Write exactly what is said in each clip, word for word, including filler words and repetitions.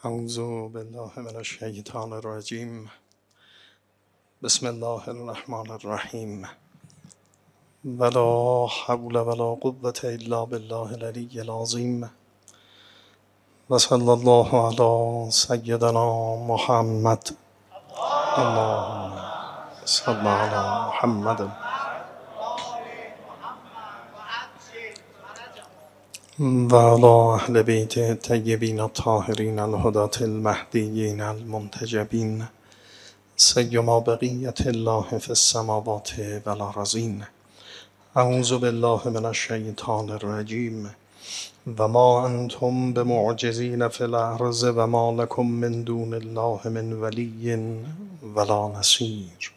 اعوذ بالله من الشیطان الرجیم. بسم الله الرحمن الرحیم. ولا حول ولا قوة الا بالله العلی العظیم. و صلی الله علی سیدنا محمد. اللهم صل علی محمد و علی اهل بیت الطیبین الطاهرین الهداة المهدیین المنتجبین سیما بقیت الله فی السماوات و الارضین. اعوذ بالله من الشیطان الرجیم. و ما انتم بمعجزین فی الارض و ما لکم من دون الله من ولی ولا نصیر.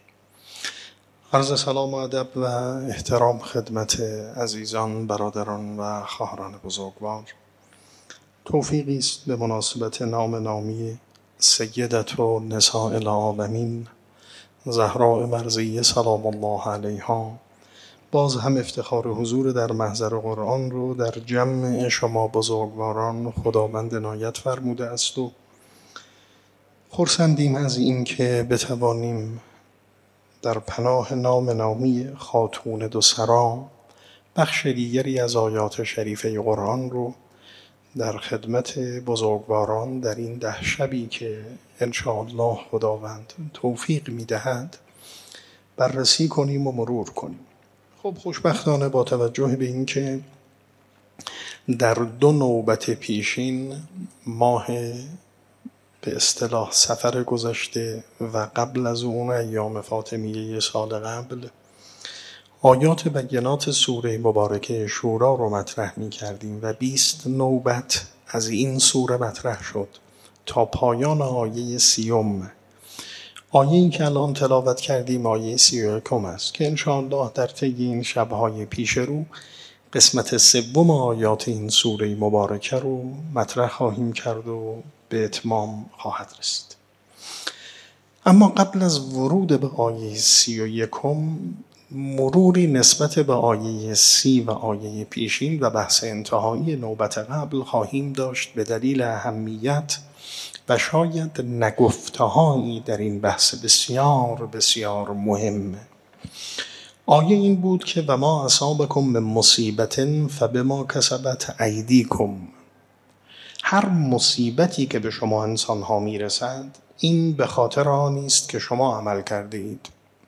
عرض سلام و ادب و احترام خدمت عزیزان، برادران و خواهران بزرگوار. توفیقی است به مناسبت نام نامی سیدة نساء العالمین زهراء مرضیه سلام الله علیها، باز هم افتخار حضور در محضر قرآن رو در جمع شما بزرگواران خداوند عنایت فرموده است و خرسندیم از این که بتوانیم در پناه نام نامی خاتون دو سرا بخش دیگری از آیات شریفه قرآن رو در خدمت بزرگواران در این ده شبی که انشاءالله خداوند توفیق میدهد بررسی کنیم و مرور کنیم. خب خوشبختانه با توجه به این که در دو نوبت پیشین ماه به اصطلاح سفر گذشته و قبل از اون ایام فاطمیه سال قبل آیات بینات سوره مبارکه شورا رو مطرح می کردیم و بیست نوبت از این سوره مطرح شد تا پایان آیه سیوم. آیه‌ای که الان تلاوت کردیم آیه سی و یکم است که انشاءالله در طی این شب‌های پیش رو قسمت سوم آیات این سوره مبارکه رو مطرح خواهیم کرد و به اتمام خواهد رسید. اما قبل از ورود به آیه سی و یکم مروری نسبت به آیه سی و آیه پیشین و بحث انتهایی نوبت قبل خواهیم داشت به دلیل اهمیت و شاید نگفتهایی در این بحث بسیار بسیار مهم. آیه این بود که و ما اصابکم من مصیبت فبما کسبت ایدیکم. هر مصیبتی که به شما انسان ها میرسد این به خاطر آن است که شما عمل کردید.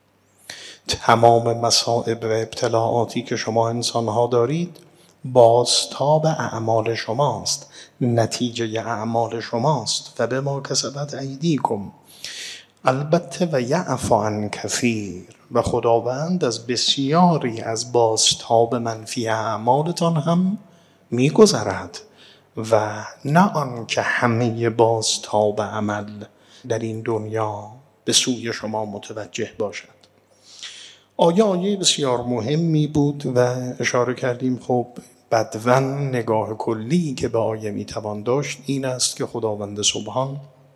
تمام مصائب و ابتلاعاتی که شما انسان ها دارید بازتاب اعمال شماست، نتیجه اعمال شماست. فبما کسبت ایدیکم. البته و یعفو عن کثیر، و خداوند از بسیاری از بازتاب منفی اعمالتان هم میگذرد و نه آن که همه بازتاب عمل در این دنیا به سوی شما متوجه باشد. آیه آیه بسیار مهمی بود و اشاره کردیم خب بدون نگاه کلی که به آیه میتوان داشت این است که خداوند سبحان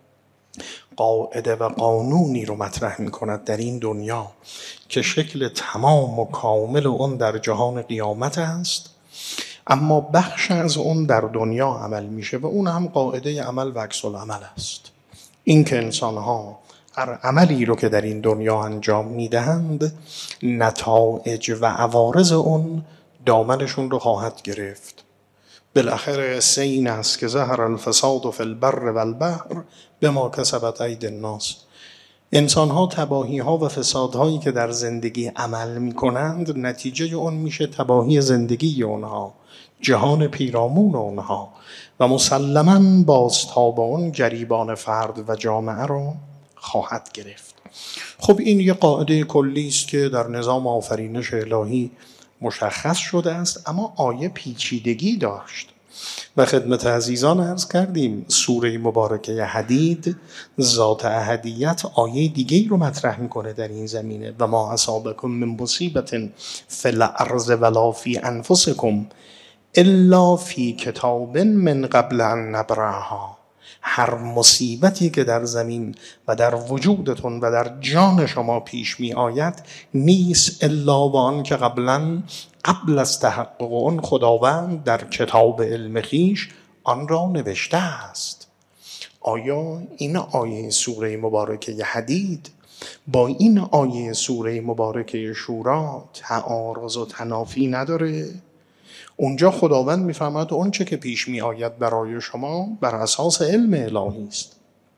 قاعده و قانونی رو مطرح میکند در این دنیا که شکل تمام و کامل اون در جهان قیامت است، اما بخش از اون در دنیا عمل میشه و اون هم قاعده عمل و عکس العمل است. این که انسان ها هر عملی رو که در این دنیا انجام میدهند نتایج و عوارض اون دامنشون رو خواهد گرفت. بالاخره قصه این است که ظهر الفساد فی البر و البحر بما کسبت ایدی الناس. انسان ها تباهی ها و فسادهایی که در زندگی عمل می کنند نتیجه اون میشه تباهی زندگی اونها، جهان پیرامون اونها و مسلماً بازتاب اون گریبان فرد و جامعه رو خواهد گرفت. خب این یه قاعده کلی است که در نظام آفرینش الهی مشخص شده است، اما آیه پیچیدگی داشت و خدمت عزیزان عرض کردیم سوره مبارکه حدید ذات احدیت آیه دیگه رو مطرح میکنه در این زمینه. و ما اصابکم من مصیبت فی الارض ولا فی انفسکم الا فی کتاب من قبل ان نبرأها. هر مصیبتی که در زمین و در وجودتون و در جان شما پیش می آید نیست الا و آن که قبلا قبل از تحقق اون خداوند در کتاب علم خویش آن را نوشته است. آیا این آیه سوره مبارکه حدید با این آیه سوره مبارکه شورا تعارض و تنافی نداره؟ اونجا خداوند میفرماید اون چه که پیش می آید برای شما بر اساس علم الهی است.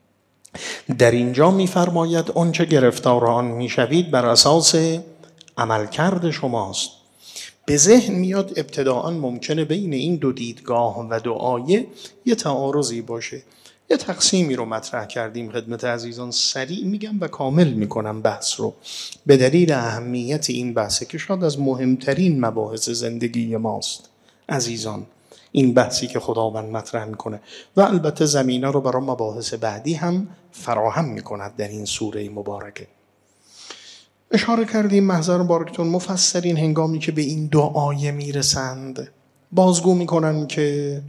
در اینجا میفرماید اون چه گرفتار آن میشوید بر اساس عملکرد شماست. به ذهن میاد ابتداءً ممکنه بین این دو دیدگاه و دو آیه یه تعارضی باشه. یه تقسیمی رو مطرح کردیم خدمت عزیزان، سریع میگم و کامل میکنم بحث رو به دلیل اهمیت این بحثه که شاید از مهمترین مباحث زندگی ماست عزیزان، این بحثی که خداوند مطرح میکنه و البته زمینه رو برای مباحث بعدی هم فراهم میکند در این سوره مبارکه. اشاره کردیم محضر بارکتون مفسرین هنگامی که به این دو آیه میرسند بازگو میکنن که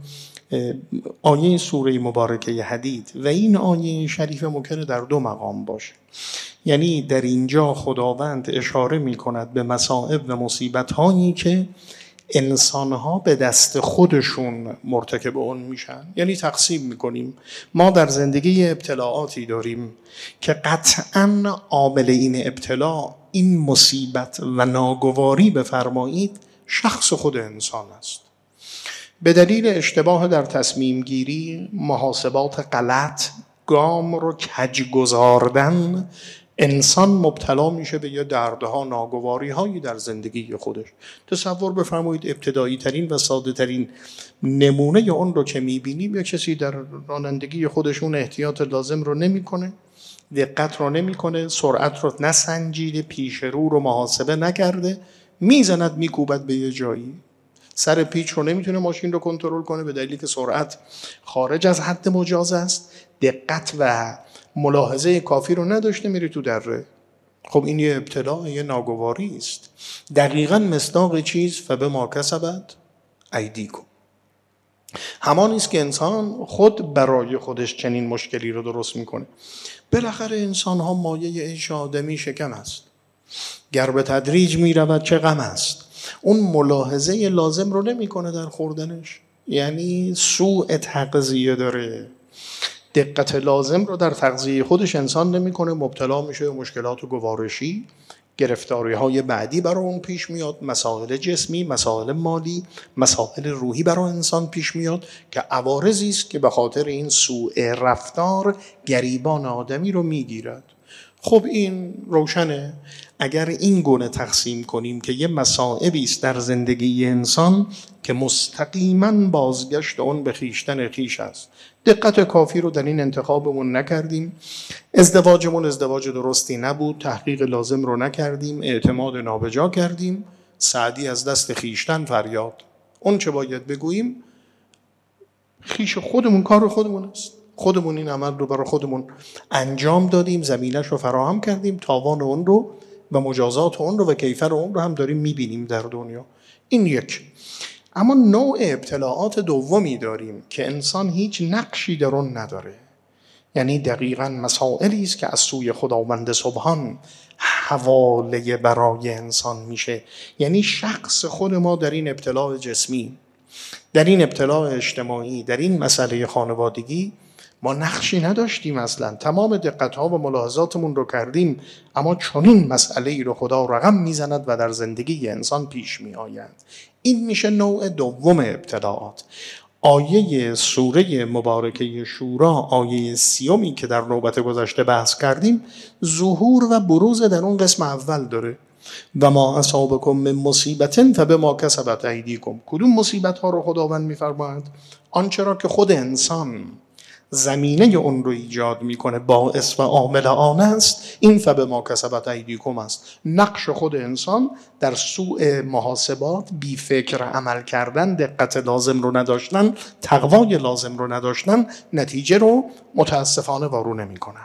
آیه سوره مبارکه حدید و این آیه شریف ممکنه در دو مقام باشه. یعنی در اینجا خداوند اشاره میکند به مصائب و مصیبت هایی که انسانها به دست خودشون مرتکب اون میشن. یعنی تقسیم میکنیم، ما در زندگی ابتلاعاتی داریم که قطعاً عامل این ابتلا، این مصیبت و ناگواری بفرمایید شخص خود انسان است. به دلیل اشتباه در تصمیم گیری، محاسبات غلط، گام رو کج گذاردن، انسان مبتلا میشه به یه دردها، ناگواری هایی در زندگی خودش. تصور بفرمایید ابتدایی ترین و ساده ترین نمونه اون رو که میبینیم، یا کسی در رانندگی خودشون احتیاط لازم رو نمیکنه، دقت رو نمیکنه، سرعت رو نسنجیده، پیش رو رو محاسبه نکرده، میزند میکوبد به یه جایی، سر پیچ رو نمیتونه ماشین رو کنترل کنه به دلیلی که سرعت خارج از حد مجاز است، دقت و ملاحظه کافی رو نداشته، میره تو دره. خب این یه ابتلا، یه ناگواری است. دقیقاً مصداق چیز فبما کسبت ایدیکم. همان است که انسان خود برای خودش چنین مشکلی رو درست میکنه. بالاخره انسان ها مایه عیش آدمی شکم است، گر به تدریج میرود چه غم است. اون ملاحظه لازم رو نمیکنه در خوردنش، یعنی سوء تغذیه داره، دقت لازم رو در تغذیه خودش انسان نمیکنه، مبتلا میشه به مشکلات گوارشی، گرفتاری های بعدی برای اون پیش میاد، مسائل جسمی، مسائل مالی، مسائل روحی برای انسان پیش میاد که عوارضی است که به خاطر این سوء رفتار گریبان آدمی رو میگیرد. خب این روشنه. اگر این گونه تقسیم کنیم که یه مصائبی است در زندگی انسان که مستقیما بازگشت اون به خیشتن خیش است، دقت کافی رو در این انتخابمون نکردیم، ازدواجمون ازدواج درستی نبود، تحقیق لازم رو نکردیم، اعتماد نابجا کردیم، سعدی از دست خیشتن فریاد. اون چه باید بگوییم خیش خودمون، کار خودمون است، خودمون این عمل رو برای خودمون انجام دادیم، زمینش رو فراهم کردیم، تاوان اون رو و مجازات اون رو و کیفر اون رو هم داریم میبینیم در دنیا. این یک. اما نوع ابتلاعات دومی داریم که انسان هیچ نقشی در اون نداره، یعنی دقیقاً مسائلی است که از سوی خداوند سبحان حواله برای انسان میشه. یعنی شخص خود ما در این ابتلاع جسمی، در این ابتلاع اجتماعی، در این مسئله خانوادگی ما نقشی نداشتیم اصلا، تمام دقت‌ها و ملاحظاتمون رو کردیم، اما چنین مسئله‌ای رو خدا رقم میزند و در زندگی انسان پیش میآید. این میشه نوع دوم ابتلاعات. آیه سوره مبارکه شورا، آیه سیومی که در نوبت گذشته بحث کردیم، ظهور و بروز در اون قسم اول داره. و ما اصابکم من مصیبت فبما کسبت ایدیکم. کدوم مصیبت ها رو خداوند میفرماید؟ آنچه را که خود انسان زمینه اون رو ایجاد میکنه، باعث و عامل آن است، این فبما کسبت ایدیکم است. نقش خود انسان در سوء محاسبات، بی فکر عمل کردن، دقت لازم رو نداشتن، تقوای لازم رو نداشتن، نتیجه رو متاسفانه وارونه میکنه.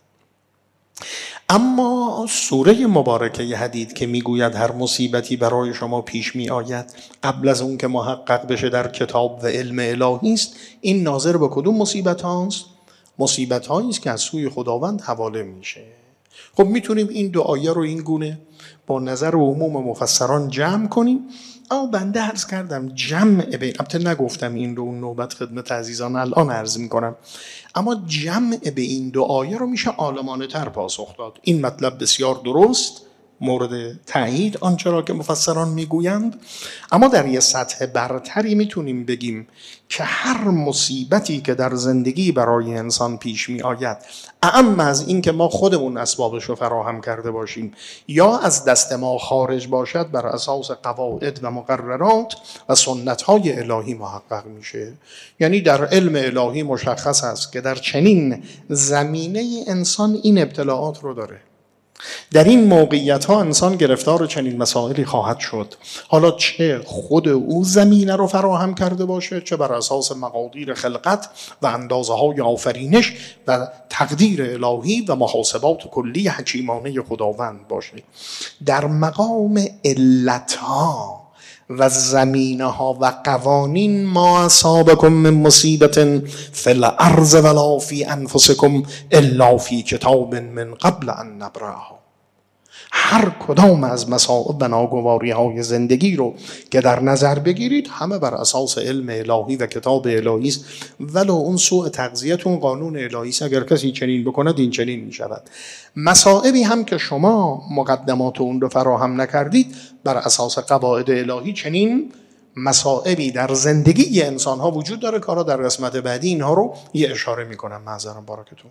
اما سوره مبارکه حدید که میگوید هر مصیبتی برای شما پیش می آید قبل از اون که محقق بشه در کتاب و علم الهی است، این ناظر به کدوم مصیبت هاست؟ مصیبت هایی است که از سوی خداوند حواله میشه. خب میتونیم این دو آیه رو این گونه با نظر عموم مفسران جمع کنیم. اما بنده عرض کردم جمع بین، البته نگفتم این رو اون نوبت خدمت عزیزان الان عرض میکنم، اما جمع به این دو آیه رو میشه عالمانه تر پاسخ داد. این مطلب بسیار درست، مورد تایید آنچه را که مفسران میگویند، اما در یه سطح برتری میتونیم بگیم که هر مصیبتی که در زندگی برای انسان پیش می آید، اعم از این که ما خودمون اسبابش رو فراهم کرده باشیم یا از دست ما خارج باشد، بر اساس قواعد و مقررات و سنت‌های الهی محقق میشه. یعنی در علم الهی مشخص است که در چنین زمینه انسان این ابتلاعات رو داره. در این موقعیت ها انسان گرفتار چنین مسائلی خواهد شد، حالا چه خود او زمینه رو فراهم کرده باشه، چه بر اساس مقادیر خلقت و اندازه های آفرینش و تقدیر الهی و محاسبات کلی حکیمانه خداوند باشه. در مقام علت ها و زمینه ها و قوانین، ما اصابکم من مصیبت فی الارض ولا فی انفسکم الا فی کتاب من قبل ان نبرأها. هر کدام از مصائب و ناگواری های زندگی رو که در نظر بگیرید، همه بر اساس علم الهی و کتاب الهی است. ولو اون سوء تغذیتون قانون الهی است، اگر کسی چنین بکند این چنین می شود. مصائبی هم که شما مقدمات اون رو فراهم نکردید، بر اساس قواعد الهی چنین مصائبی در زندگی انسان ها وجود داره. کارا در قسمت بعدی اینها رو یه اشاره می کنم، معذرم بارکتون.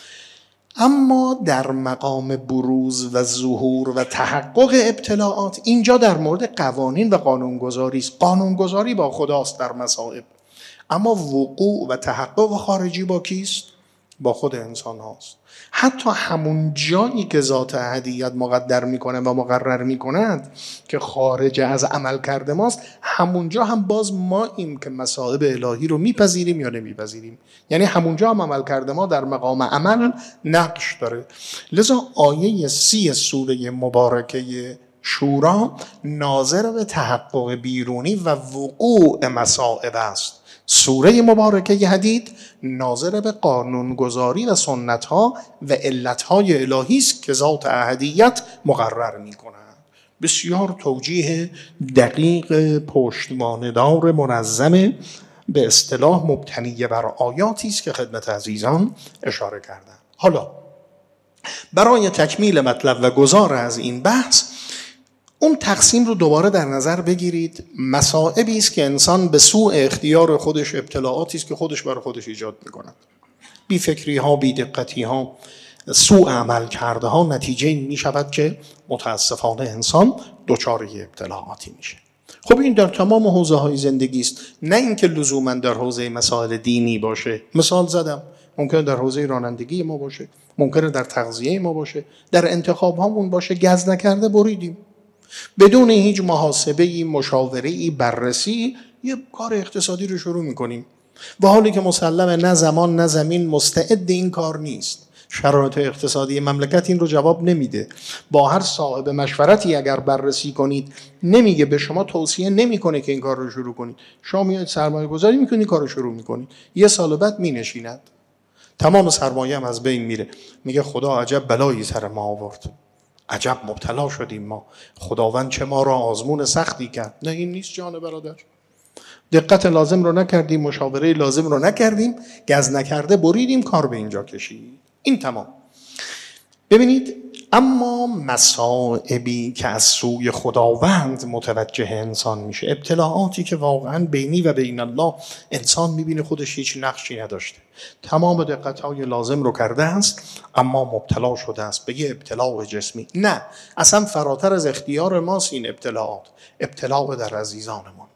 اما در مقام بروز و ظهور و تحقق ابتلاعات، اینجا در مورد قوانین و قانونگذاری است. قانونگذاری با خداست در مصائب، اما وقوع و تحقق خارجی با کیست؟ با خود انسان هاست. حتی همون جایی که ذات احدیت مقدر میکنه و مقرر میکند که خارج از عمل کرده ماست، همونجا هم باز ما این که مصائب الهی رو میپذیریم یا نمیپذیریم. یعنی همونجا هم عمل کرده ما در مقام عمل نقش داره. لذا آیه سی سوره مبارکه شورا ناظر به تحقق بیرونی و وقوع مصائب است. سوره مبارکه حدید ناظر به قانونگذاری و سنت‌ها و علت‌های الهی است که ذات احدیت مقرر می‌کند. بسیار توجیه دقیق پشتوانه‌دار منظم، به اصطلاح مبتنی بر آیاتی است که خدمت عزیزان اشاره کردم. حالا برای تکمیل مطلب و گذار از این بحث، اون تقسیم رو دوباره در نظر بگیرید. مصائبی است که انسان به سوء اختیار خودش، ابتلاعاتی است که خودش برای خودش ایجاد می‌کند. بی فکری ها، بی دقتی ها، سوء عمل کرده ها، نتیجه این می شود که متاسفانه انسان دچار ابتلاعاتی میشه. خب این در تمام حوزه های زندگی است، نه اینکه لزوما در حوزه مسائل دینی باشه. مثال زدم، ممکنه در حوزه رانندگی ما باشه، ممکنه در تغذیه ما باشه، در انتخاب هامون باشه. گز نکرده بریدیم، بدون هیچ محاسبه‌ای، مشاوره‌ای، بررسی یه کار اقتصادی رو شروع می‌کنیم و حالی که مسلمه نه زمان نه زمین مستعد این کار نیست. شرایط اقتصادی مملکت این رو جواب نمیده. با هر صاحب مشورتی اگر بررسی کنید، نمیگه، به شما توصیه نمیکنه که این کار رو شروع کنید. شما میاد سرمایه گذاری میکنید، کار رو شروع میکنید، یه سال بعد مینشیند، تمام سرمایه هم از بین میره. میگه خدا عجب بلایی سر ما آورد، عجب مبتلا شدیم ما، خداوند چه ما را آزمون سختی کرد. نه این نیست جان برادر. دقت لازم رو نکردیم، مشاوره لازم رو نکردیم، گز نکرده بریدیم، کار به اینجا کشید. این تمام. ببینید، اما مصائبی که از سوی خداوند متوجه انسان میشه، ابتلاعاتی که واقعا بینی و بین الله انسان میبینه خودش هیچ نقشی نداشته، تمام دقت‌های لازم رو کرده است، اما مبتلا شده است به یه ابتلاع جسمی. نه، اصلا فراتر از اختیار ماست این ابتلاعات. ابتلاع در عزیزانمان،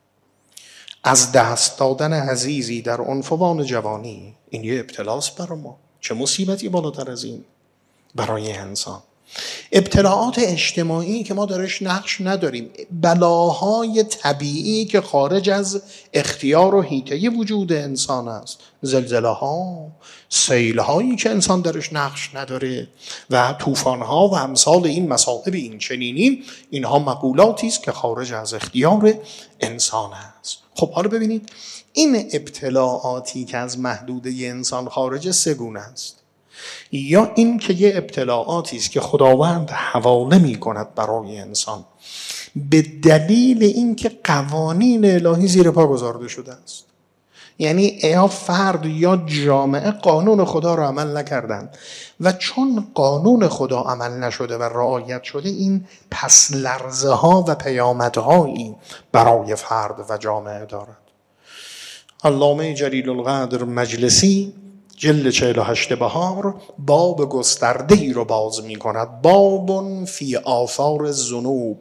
از دست دادن عزیزی در عنفوان جوانی، این یه ابتلاست برای ما. چه مصیبتی بالاتر از این برای انسان؟ ابتلاعات اجتماعی که ما درش نقش نداریم، بلاهای طبیعی که خارج از اختیار و حیطه وجود انسان است، زلزله ها، سیل هایی که انسان درش نقش نداره و طوفان ها و امثال این مصائب این چنینی، اینها مقولاتی است که خارج از اختیار انسان است. خب حالا ببینید، این ابتلاعاتی که از محدوده انسان خارج سه گونه است. یا این که یه ابتلاعاتی است که خداوند حواله می کند برای انسان به دلیل اینکه قوانین الهی زیر پا گذارده شده است. یعنی یا فرد یا جامعه قانون خدا را عمل نکردن و چون قانون خدا عمل نشده و رعایت شده، این پس لرزه ها و پیامدهایی برای فرد و جامعه دارد. علامه جلیل القدر مجلسی جلد چهل و هشت بهار باب گسترده‌ای رو باز می کند. باب فی آثار الذنوب،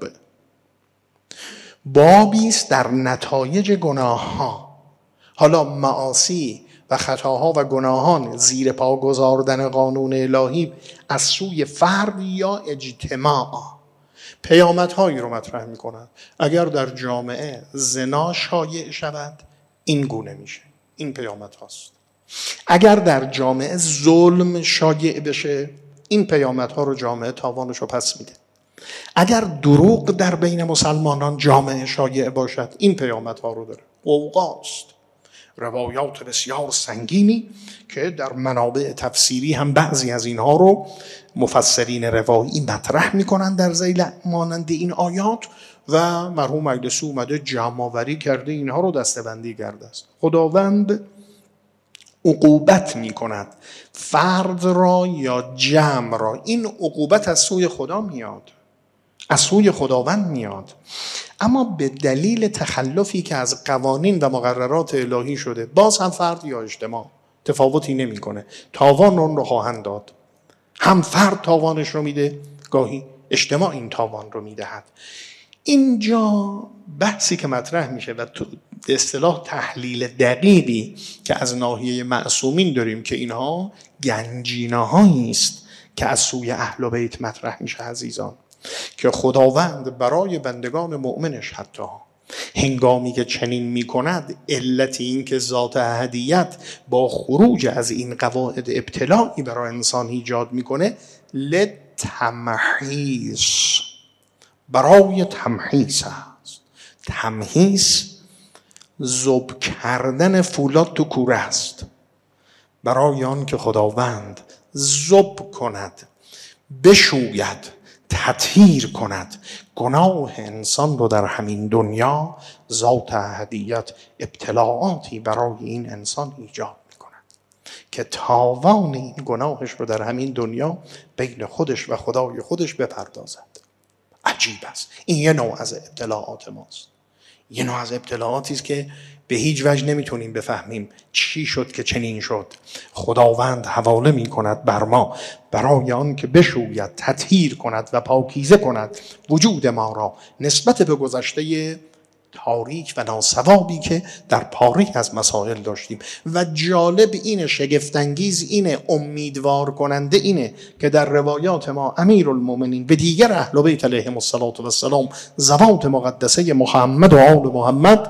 بابی است در نتایج گناه ها. حالا معاصی و خطاها و گناهان زیر پا گذاردن قانون الهی از سوی فرد یا اجتماع پیامدهایی رو مطرح می کند. اگر در جامعه زنا شایع شود این گونه میشه، این پیامد هاست. اگر در جامعه ظلم شایع بشه این پیامدها رو جامعه تاوانش رو پس میده. اگر دروغ در بین مسلمانان جامعه شایع باشد این پیامدها رو داره. اوقاست روایات بسیار سنگینی که در منابع تفسیری هم بعضی از اینها رو مفسرین روایی مطرح میکنن در ذیل مانند این آیات و مرحوم مجلسی اومده جمع‌آوری کرده اینها رو دسته‌بندی کرده است. خداوند عقوبت میکند فرد را یا جمع را. این عقوبت از سوی خدا میاد، از سوی خداوند میاد، اما به دلیل تخلفی که از قوانین و مقررات الهی شده باز هم فرد یا اجتماع تفاوتی نمیکنه، تاوان اون رو خواهند داد. هم فرد تاوانش رو میده، گاهی اجتماع این تاوان رو میدهد. اینجا بحثی که مطرح میشه و تو اصطلاح تحلیل دقیقی که از ناحیه معصومین داریم که اینها گنجینه‌هایی است که از سوی اهل بیت مطرح میشه عزیزان، که خداوند برای بندگان مؤمنش حتی هنگامی که چنین میکند علت این که ذات احدیت با خروج از این قواعد ابتلاعی برای انسان ایجاد میکنه لتمحیص، برای تمحیص است. تمحیص ذوب کردن فولاد تو کوره است، برای آن که خداوند ذوب کند، بشوید، تطهیر کند گناه انسان رو در همین دنیا. ذات احدیت ابتلاعاتی برای این انسان ایجاد میکند که تاوان این گناهش رو در همین دنیا بین خودش و خدای خودش بپردازد. عجیب است. این یه نوع از ابتلاعات ماست، یه نوع از ابتلاعاتی است که به هیچ وجه نمیتونیم بفهمیم چی شد که چنین شد. خداوند حواله میکند بر ما برای آن که بشوید، تطهیر کند و پاکیزه کند وجود ما را نسبت به گذشته تاریک و ناصوابی که در پاره از مسائل داشتیم. و جالب اینه، شگفت‌انگیز اینه، امیدوار کننده اینه که در روایات ما امیرالمومنین به دیگر اهل بیت علیهم السلام ذوات مقدسه محمد و آل محمد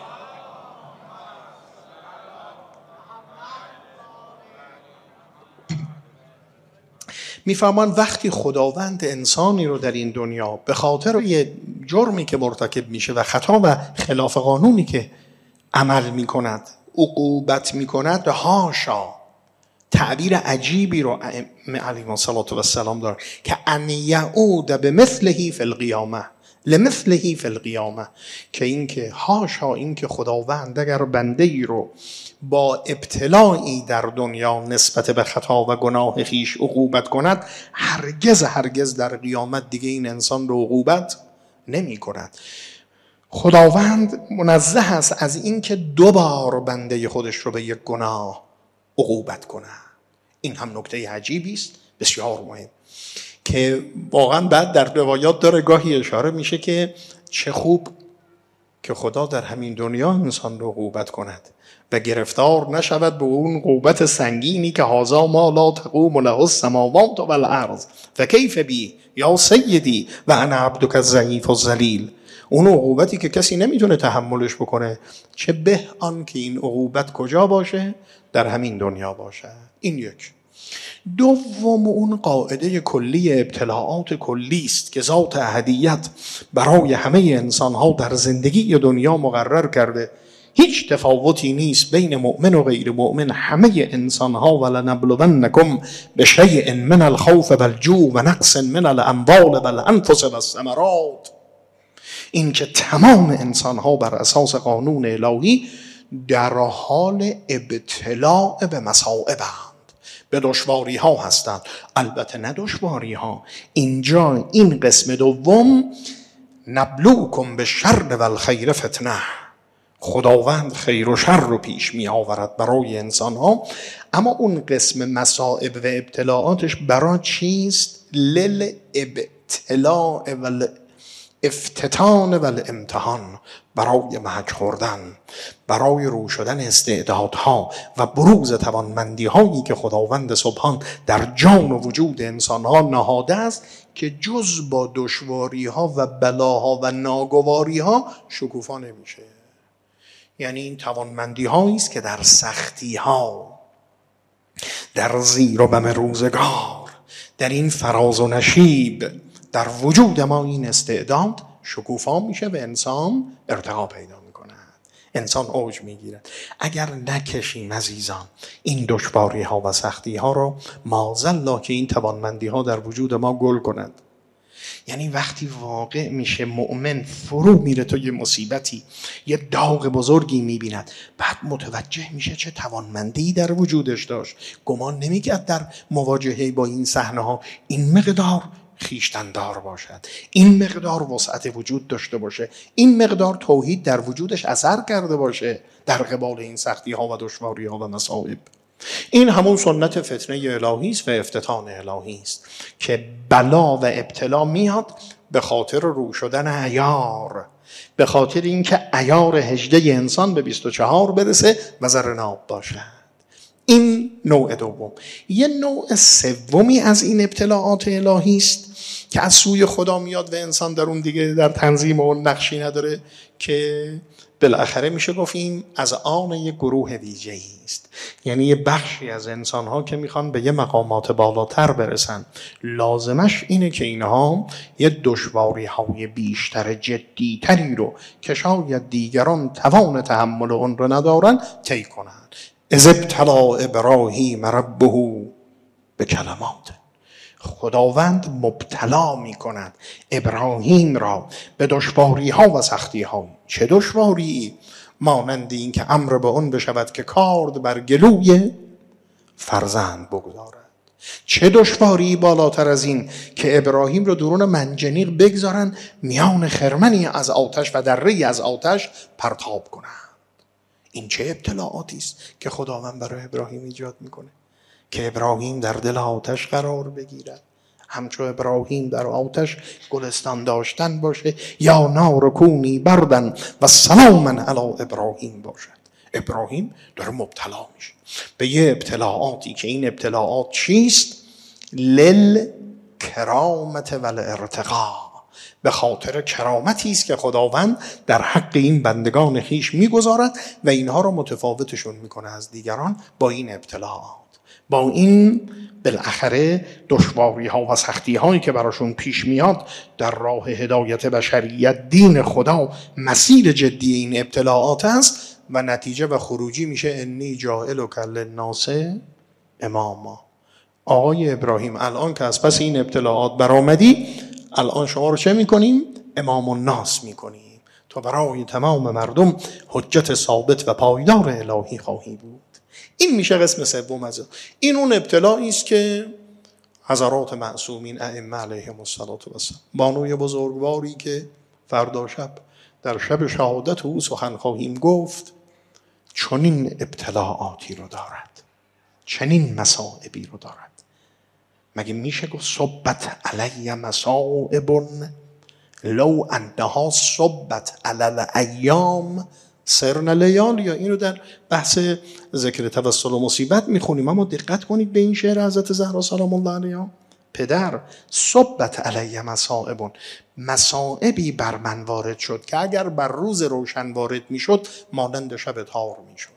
میفهمان وقتی خداوند انسانی رو در این دنیا به خاطر یه جرمی که مرتکب میشه و خطا و خلاف قانونی که عمل میکند عقوبت میکند، هاشا، تعبیر عجیبی رو علیه السلام داره که ان یعود بمثله فی القیامه، لمثله فی القیامه، که این که هاشا، این که خداوند اگر بنده ای رو با ابتلاعی در دنیا نسبت به خطا و گناه خیش عقوبت کند، هرگز هرگز در قیامت دیگه این انسان رو عقوبت نمی کند. خداوند منزه است از این که دو بار بنده خودش رو به یک گناه عقوبت کنه. این هم نکته عجیبی است، بسیار مهم، که واقعا بعد در روایات داره گاهی اشاره میشه که چه خوب که خدا در همین دنیا انسان رو عقوبت کند و گرفتار نشود به اون عقوبت سنگینی که هذا ما لا تقوم له السماوات والارض فکیف بی یا سیدی و انا عبدک الضعیف الذلیل. اون عقوبتی که کسی نمیتونه تحملش بکنه، چه به آن که این عقوبت کجا باشه؟ در همین دنیا باشه. این یک. دوم، اون قاعده کلی ابتلاعات کلی است که ذات احدیت برای همه انسان‌ها در زندگی دنیا مقرر کرده. هیچ تفاوتی نیست بین مؤمن و غیر مؤمن، همه انسان ها. ولنبلونکم بشیء من الخوف والجوع و نقص من الاموال والانفس والثمرات. این که تمام انسان ها بر اساس قانون الهی در حال ابتلاء به مصائبند، به دشواری ها هستند. البته نه دشواری ها، اینجا این قسم دوم نبلوکم به شر و الخیر فتنه، خداوند خیر و شر رو پیش می آورد برای انسان ها. اما اون قسم مصائب و ابتلاعاتش برای چیست؟ لل ابتلاء و افتتان و الامتحان، برای محک خوردن، برای رو شدن استعدادها و بروز توانمندی هایی که خداوند سبحان در جان و وجود انسان ها نهاده است، که جز با دشواری ها و بلاها و ناگواری ها شکوفا نمیشه. یعنی این توانمندی هایی است که در سختی ها، در زیر و بم روزگار، در این فراز و نشیب در وجود ما این استعداد شکوفا میشه و انسان ارتقا پیدا میکنه، انسان اوج میگیرد. اگر نکشیم عزیزان این دشواری ها و سختی ها رو، معاذالله که این توانمندی ها در وجود ما گل کنند. یعنی وقتی واقع میشه مؤمن فرو میره تو یه مصیبتی، یه داغ بزرگی میبیند، بعد متوجه میشه چه توانمندی در وجودش داشت. گمان نمیکرد در مواجهه با این صحنه ها این مقدار خیشتندار باشد، این مقدار وسعت وجود داشته باشه، این مقدار توحید در وجودش اثر کرده باشه در قبال این سختی ها و دشواری ها و مصائب. این همون سنت فتنه الهی است و افتتان الهی است که بلا و ابتلا میاد به خاطر رو شدن عیار، به خاطر اینکه عیار هجده انسان به بیست و چهار برسه و زر ناب باشد. این نوع دوم. یه نوع سومی از این ابتلاعات الهی است که از سوی خدا میاد و انسان در اون دیگه در تنظیم اون نقشی نداره، که بالاخره میشه گفتیم از آن یک گروه ویژه‌ای است. یعنی یه بخشی از انسان‌ها که میخوان به یه مقامات بالاتر برسن، لازمش اینه که اینها یه دشواری‌های بیشتر جدی‌تری رو که شاید دیگران توان تحمل اون رو ندارن طی کنن. اذ ابتلی ابراهیم ربه به کلمات، خداوند مبتلا می کند ابراهیم را به دشواری ها و سختی ها. چه دشواری؟ مانند این که امر به اون بشود که کارد بر گلوی فرزند بگذارد. چه دشواری بالاتر از این که ابراهیم رو درون منجنیق بگذارن، میان خرمنی از آتش و دره‌ای از آتش پرتاب کنند. این چه ابتلاعاتی است که خداوند برای ابراهیم ایجاد میکنه که ابراهیم در دل آتش قرار بگیرد، همچو ابراهیم در آتش گلستان داشتن باشه، یا نار کونی بردن و سلاما علی ابراهیم باشد. ابراهیم داره مبتلا میشه به یه ابتلاعاتی که این ابتلاعات چیست؟ لل کرامت و الارتقا، به خاطر کرامتی است که خداوند در حق این بندگان خیش میگذارد و اینها رو متفاوتشون میکنه از دیگران با این ابتلاعات، با این بالاخره دشواری ها و سختی هایی که براشون پیش میاد در راه هدایت بشریت. دین خدا مسیر جدی این ابتلاعات است و نتیجه و خروجی میشه انی جاعلک للناس اماما. آقای ابراهیم الان که از پس این ابتلاعات برآمدی، الان شما رو چه میکنیم؟ امام الناس میکنیم، تو برای تمام مردم حجت ثابت و پایدار الهی خواهی بود. این میشه قسم سوم از این. اون ابتلاعی است که حضرات معصومین ائمه علیهم الصلاة والسلام، بانوی بزرگواری که فردا شب در شب شهادت او سخن خواهیم گفت، چنین ابتلاعاتی رو دارد، چنین مصائبی رو دارد. مگه میشه گفت صبت علی مصائب لو انها صبت علی الایام سرن لیال؟ یا اینو در بحث ذکر توسل و مصیبت میخونیم. اما دقت کنید به این شعر حضرت زهرا سلام الله علیها: پدر، صبت علی مصائب، مصائبی بر من وارد شد که اگر بر روز روشن وارد میشد مانند شب تار میشد.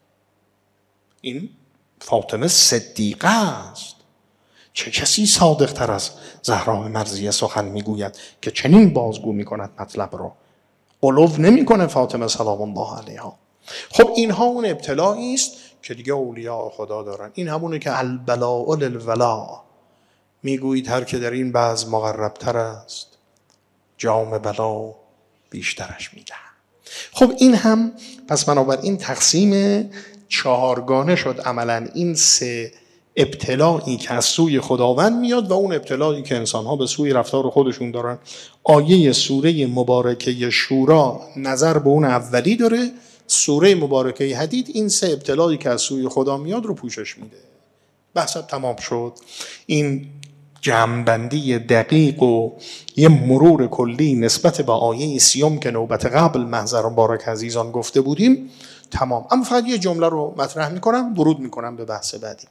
این فاطمه صدیقه است. چه کسی صادق تر از زهرا مرضیه سخن میگوید که چنین بازگو میکند مطلب را. غلو نمی کنه فاطمه سلام الله علیها. خب اینها اون ابتلایی است که دیگه اولیاء خدا دارن. این همونه که البلاء للولا، میگویید هر که در این بعض مقربتر است جام بلا بیشترش میده. خب این هم پس بنابراین تقسیم چهارگانه شد عملا این سه ابتلایی که از سوی خداوند میاد و اون ابتلایی که انسانها به سوی رفتار خودشون دارن. آیه سوره مبارکه شورا نظر به اون اولی داره، سوره مبارکه حدید این سه ابتلایی که از سوی خدا میاد رو پوشش میده. بحث تمام شد. این جمع‌بندی دقیق و یه مرور کلی نسبت به آیه سیوم که نوبت قبل محضر مبارک عزیزان گفته بودیم تمام. اما فقط یه جمله رو مطرح میکنم، ورود میکنم به بحث بعدی.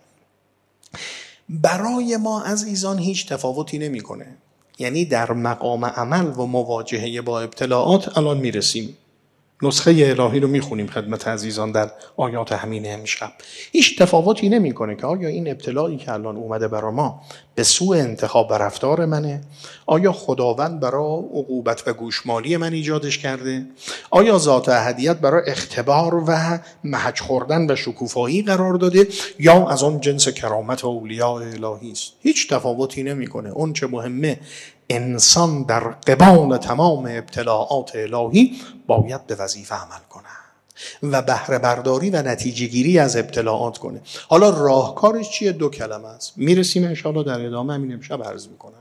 برای ما عزیزان هیچ تفاوتی نمیکنه، یعنی در مقام عمل و مواجهه با ابتلاعات الان میرسیم، نسخه الهی رو میخونیم خدمت عزیزان در آیات همین امشب. هیچ تفاوتی نمیکنه که آیا این ابتلایی که الان اومده برای ما به سوء انتخاب و رفتار منه، آیا خداوند برای عقوبت و گوشمالی من ایجادش کرده، آیا ذات احدیت برای اختبار و محک خوردن و شکوفایی قرار داده، یا از اون جنس کرامت اولیاء الهی است. هیچ تفاوتی نمیکنه. اون چه مهمه انسان در قبال تمام ابتلاعات الهی باید به وظیفه عمل کنه و بهره برداری و نتیجه گیری از ابتلاعات کنه. حالا راهکارش چیه؟ دو کلمه است، میرسیم انشاءالله در ادامه همین امشب عرض میکنم.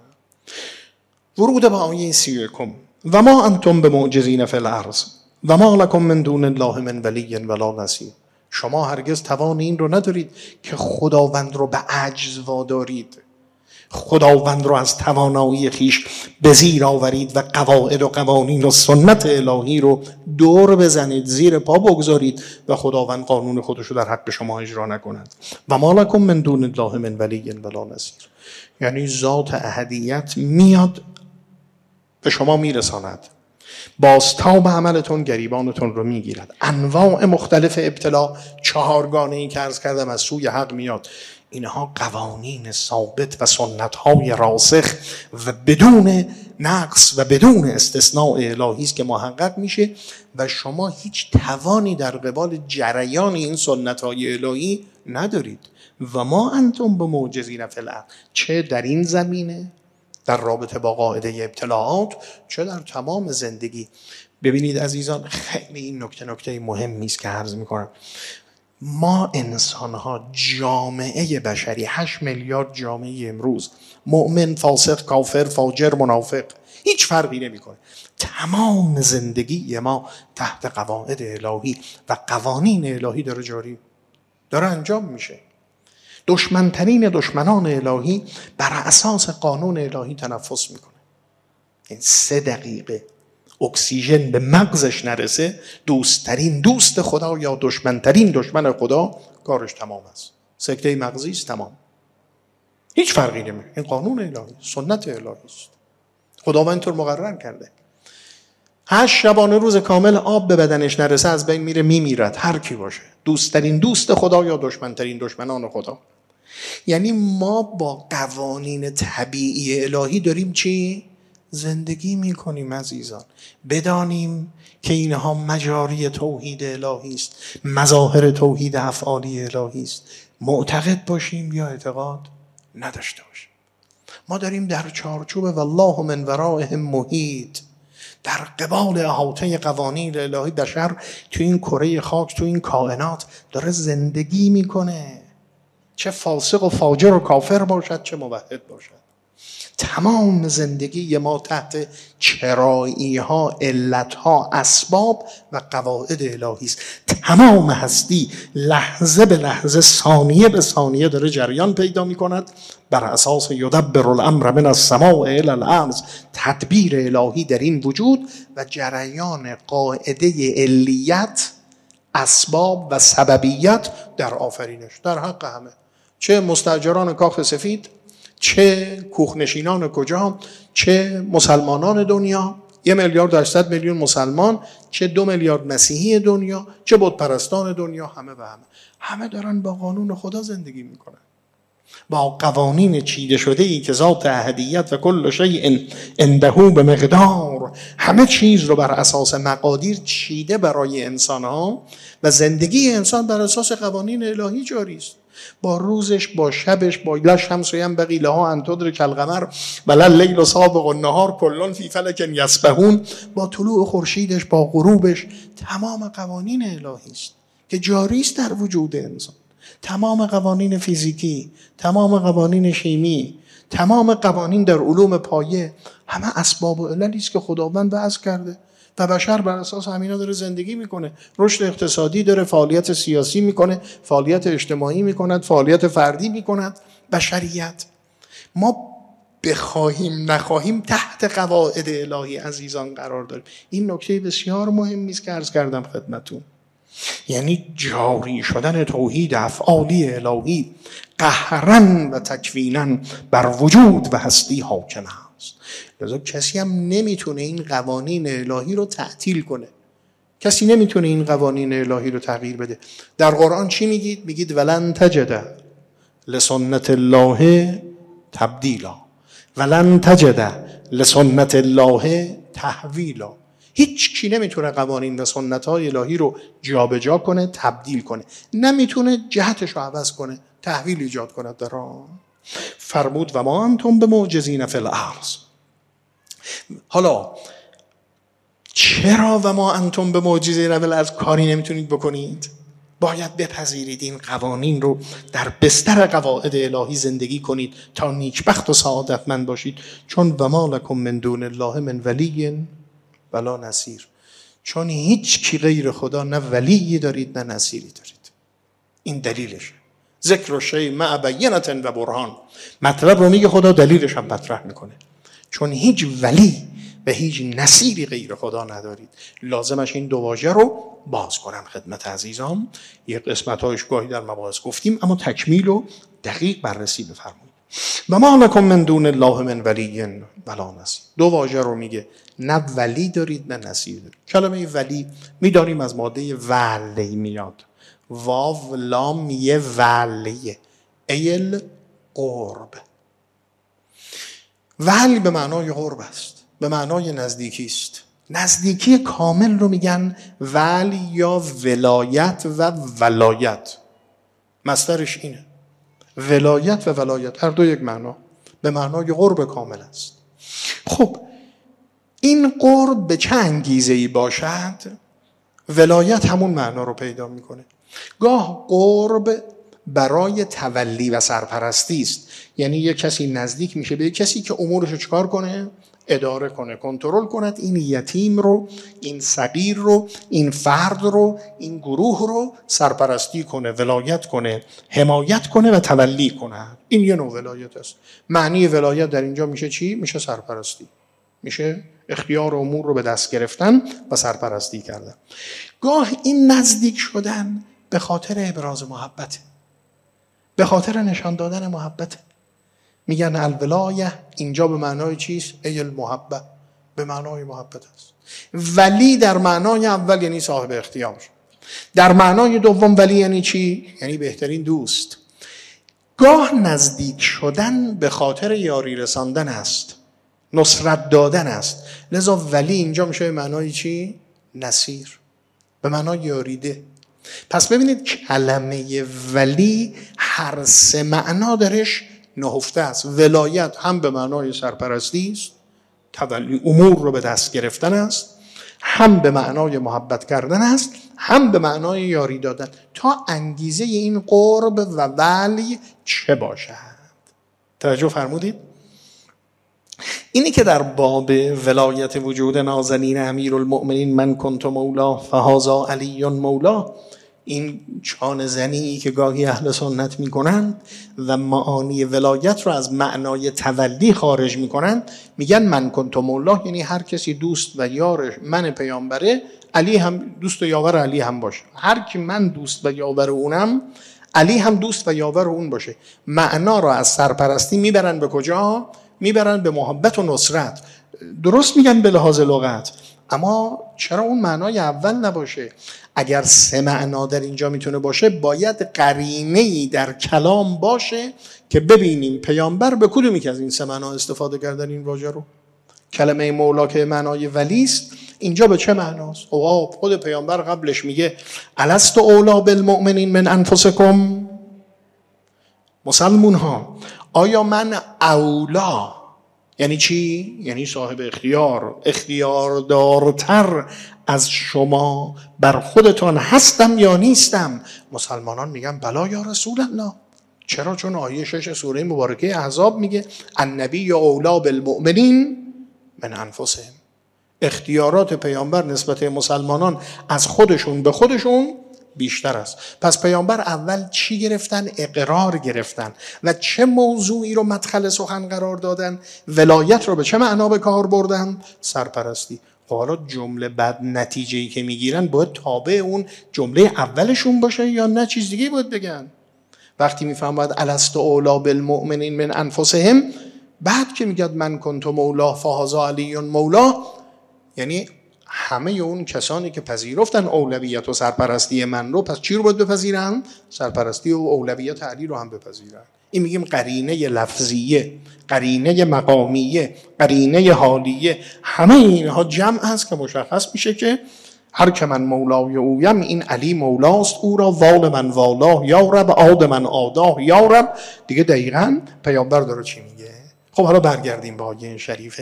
ورود به آیه سی و یکم و ما انتم بمعجزین فی الارض و ما لکم من دون الله من ولی ولا نصیر. شما هرگز توان این رو ندارید که خداوند رو به عجز وادارید، خداوند رو از توانایی خیش به زیر آورید و قواعد و قوانین و سنت الهی رو دور بزنید، زیر پا بگذارید و خداوند قانون خودش رو در حق شما اجرا نکند. و ما لکم من دون الله من ولی ولا نصیر، یعنی ذات احدیت میاد به شما میرساند، بازتاب عملتون گریبانتون رو میگیرد. انواع مختلف ابتلا چهارگانه ای که عرض کردم از سوی حق میاد. اینها قوانین ثابت و سنت‌های راسخ و بدون نقص و بدون استثناء الهی است که محقق میشه و شما هیچ توانی در قبال جریان این سنت‌های الهی ندارید. و ما انتم بمعجزین فی الارض، چه در این زمینه در رابطه با قاعده ابتلاعات، چه در تمام زندگی. ببینید عزیزان، خیلی این نکته نکته مهمی است که عرض میکنم. ما انسان ها، جامعه بشری، هشت میلیارد جامعه امروز، مؤمن، فاسق، کافر، فاجر، منافق، هیچ فرقی نمیکنه. تمام زندگی ما تحت قواعد الهی و قوانین الهی داره جاری داره انجام میشه. دشمنترین دشمنان الهی بر اساس قانون الهی تنفس میکنه. این سه دقیقه اکسیژن به مغزش نرسه، دوستترین دوست خدا یا دشمنترین دشمن خدا کارش تمام است. سکته مغزی است، تمام. هیچ فرقی نمیکنه. این قانون الهی، سنت الهی است. خداوند اینطور مقرر کرده. هشت شبانه روز کامل آب به بدنش نرسه از بین میره، میمیرد، هر کی باشه، دوستترین دوست خدا یا دشمنترین دشمنان خدا. یعنی ما با قوانین طبیعی الهی داریم چی؟ زندگی میکنیم عزیزان. بدانیم که اینها مجاری توحید الهی است، مظاهر توحید افعالی الهی است. معتقد باشیم یا اعتقاد نداشته باشیم، ما داریم در چارچوب والله من ورائهم محیط، در قبال احاطه قوانین الهی بشر تو این کره خاک، تو این کائنات داره زندگی میکنه، چه فاسق و فاجر و کافر باشد، چه موحد باشد. تمام زندگی ما تحت چرایی ها، علت ها، اسباب و قواعد الهی است. تمام هستی لحظه به لحظه، ثانیه به ثانیه داره جریان پیدا می کند بر اساس یدبر الامر من السماء الی الارض. تدبیر الهی در این وجود و جریان قاعده علیت، اسباب و سببیت در آفرینش در حق همه، چه مستاجران کاخ سفید، چه کوخنشینان کجا، چه مسلمانان دنیا، یه میلیارد هشتصد میلیون مسلمان، چه دو میلیارد مسیحی دنیا، چه بت پرستان دنیا، همه و همه همه دارن با قانون خدا زندگی میکنن با قوانین چیده شده ای که ذات احدیت و کل شیء عنده به مقدار، همه چیز رو بر اساس مقادیر چیده برای انسان ها و زندگی انسان بر اساس قوانین الهی جاری است. با روزش، با شبش، با لشمس ینبغی لها ان تدرک القمر ولا اللیل سابق النهار کل فی فلک یسبحون، با طلوع خورشیدش، با غروبش، تمام قوانین الهی است که جاری است در وجود انسان. تمام قوانین فیزیکی، تمام قوانین شیمی، تمام قوانین در علوم پایه، همه اسباب و عللی است که خداوند وضع کرده و بشر بر اساس همینا داره زندگی میکنه. رشد اقتصادی داره، فعالیت سیاسی میکنه، فعالیت اجتماعی میکند، فعالیت فردی میکند. بشریت ما بخواهیم نخواهیم تحت قواعد الهی عزیزان قرار داریم. این نکته بسیار مهمی است که عرض کردم خدمتون. یعنی جاری شدن توحید افعالی الهی قهرن و تکوینن بر وجود و هستی حاکم است. لذا کسی هم نمیتونه این قوانین الهی رو تعطیل کنه. کسی نمیتونه این قوانین الهی رو تغییر بده. در قرآن چی میگید؟ میگید ولن تجد لسنت الله تبدیلا ولن تجد لسنت الله تحویلا. هیچ کی نمیتونه قوانین و سنت‌های الهی رو جابجا کنه، تبدیل کنه. نمیتونه جهتش رو عوض کنه، تحویل ایجاد کنه در آن. فرمود و ما انتم بمعجزین فی الارض. حالا چرا و ما انتم بمعجزین فی الارض کاری نمیتونید بکنید؟ باید بپذیرید این قوانین رو در بستر قواعد الهی زندگی کنید تا نیکبخت و سعادتمند باشید. چون و ما لکم من دون الله من ولی ولا نصیر. چون هیچ کی غیر خدا نه ولی دارید نه نصیری دارید. این دلیلشه. ذکر و شیء مع بینة و برهان. مطلب رو میگه خدا، دلیلش هم مطرح میکنه. چون هیچ ولی و هیچ نصیری غیر خدا ندارید. لازمش این دو واژه رو باز کنم خدمت عزیزان. یک قسمت‌هایش گاهی در مباحث گفتیم، اما تکمیل و دقیق بررسی بفرمایید. و ما لکم من دون الله من ولی ولا نصیر. دو واژه رو میگه، نه ولی دارید نه نصیر دارید. کلمه ولی میدانیم از ماده ولی میاد. واو لام یه ولیه، ایل قرب. ولی به معنای قرب است، به معنای نزدیکی است. نزدیکی کامل رو میگن ولی یا ولایت و ولایت. مصدرش اینه. ولایت و ولایت هر دو یک معنا، به معنای قرب کامل است. خب این قرب به چه انگیزه‌ای باشد، ولایت همون معنا رو پیدا میکنه. گاه قرب برای تولی و سرپرستی است، یعنی یک کسی نزدیک میشه به یک کسی که امورش رو چکار کنه؟ اداره کنه، کنترل کند. این یتیم رو، این صغیر رو، این فرد رو، این گروه رو سرپرستی کنه، ولایت کنه، حمایت کنه و تولی کنه. این یه نوع ولایت است. معنی ولایت در اینجا میشه چی؟ میشه سرپرستی، میشه اختیار امور رو به دست گرفتن و سرپرستی کردن. گاه این نزدیک شدن به خاطر ابراز محبت، به خاطر نشان دادن محبت. میگن الولایه اینجا به معنای چیست؟ ای المحبه، به معنای محبت است. ولی در معنای اول یعنی صاحب اختیار، در معنای دوم ولی یعنی چی؟ یعنی بهترین دوست. گاه نزدیک شدن به خاطر یاری رساندن است، نصرت دادن است. لذا ولی اینجا میشه به معنای چی؟ نصیر، به معنای یاریده. پس ببینید کلمه ولی هر سه معنا درش نهفته است. ولایت هم به معنای سرپرستی است، تولی امور رو به دست گرفتن است، هم به معنای محبت کردن است، هم به معنای یاری دادن. تا انگیزه این قرب و ولی چه باشد؟ توجه فرمودید؟ اینی که در باب ولایت وجود نازنین امیرالمؤمنین من کنت مولا فهذا علی مولا، این چان زنی که گاهی اهل سنت میکنند و معانی ولایت رو از معنای تولی خارج میکنند، میگن من کنت مولا یعنی هر کسی دوست و یار من پیامبره، علی هم دوست و یاور علی هم باشه. هر کی من دوست و یاور اونم، علی هم دوست و یاور اون باشه. معنا رو از سرپرستی میبرن به کجا؟ میبرن به محبت و نصرت. درست میگن به لحاظ لغت، اما چرا اون معنای اول نباشه؟ اگر سه معنا در اینجا میتونه باشه، باید قرینه‌ای در کلام باشه که ببینیم پیامبر به کدومی که از این سه معنا استفاده کردن این واژه رو. کلمه مولا که معنای ولی است، اینجا به چه معناست؟ اوه خود پیامبر قبلش میگه الست اولا بالمؤمنین من انفسکم. مسلمون ها، آیا من اولا یعنی چی؟ یعنی صاحب اختیار، اختیاردارتر از شما بر خودتان هستم یا نیستم؟ مسلمانان میگن بلا یا رسول الله. چرا؟ چون آیه شش سوره مبارکه احزاب میگه النبی اولا بالمؤمنین من انفسهم. اختیارات پیامبر نسبت مسلمانان از خودشون به خودشون بیشتر است. پس پیامبر اول چی گرفتن؟ اقرار گرفتن. و چه موضوعی رو مدخل سخن قرار دادن؟ ولایت رو به چه معنا به کار بردن؟ سرپرستی. حالا جمله بعد نتیجه‌ای که میگیرن باید تابع اون جمله اولشون باشه یا نه چیز دیگه باید بگن؟ وقتی میفهمد الست اولا بالمؤمنین من انفسهم، بعد که میگه من کنت مولا فهذا علی مولا، یعنی همه اون کسانی که پذیرفتن اولویت و سرپرستی من رو، پس چی رو باید بپذیرن؟ سرپرستی و اولویت علی رو هم بپذیرن. این میگیم قرینه لفظیه، قرینه مقامیه، قرینه حالیه. همه اینها جمع هست که مشخص میشه که هر که من مولای اویم این علی مولاست، او را وال من والاه یا رب، عاد من آداه یا رب. دیگه دقیقاً پیامبر داره چی میگه. خب حالا برگردیم به آیه شریفه.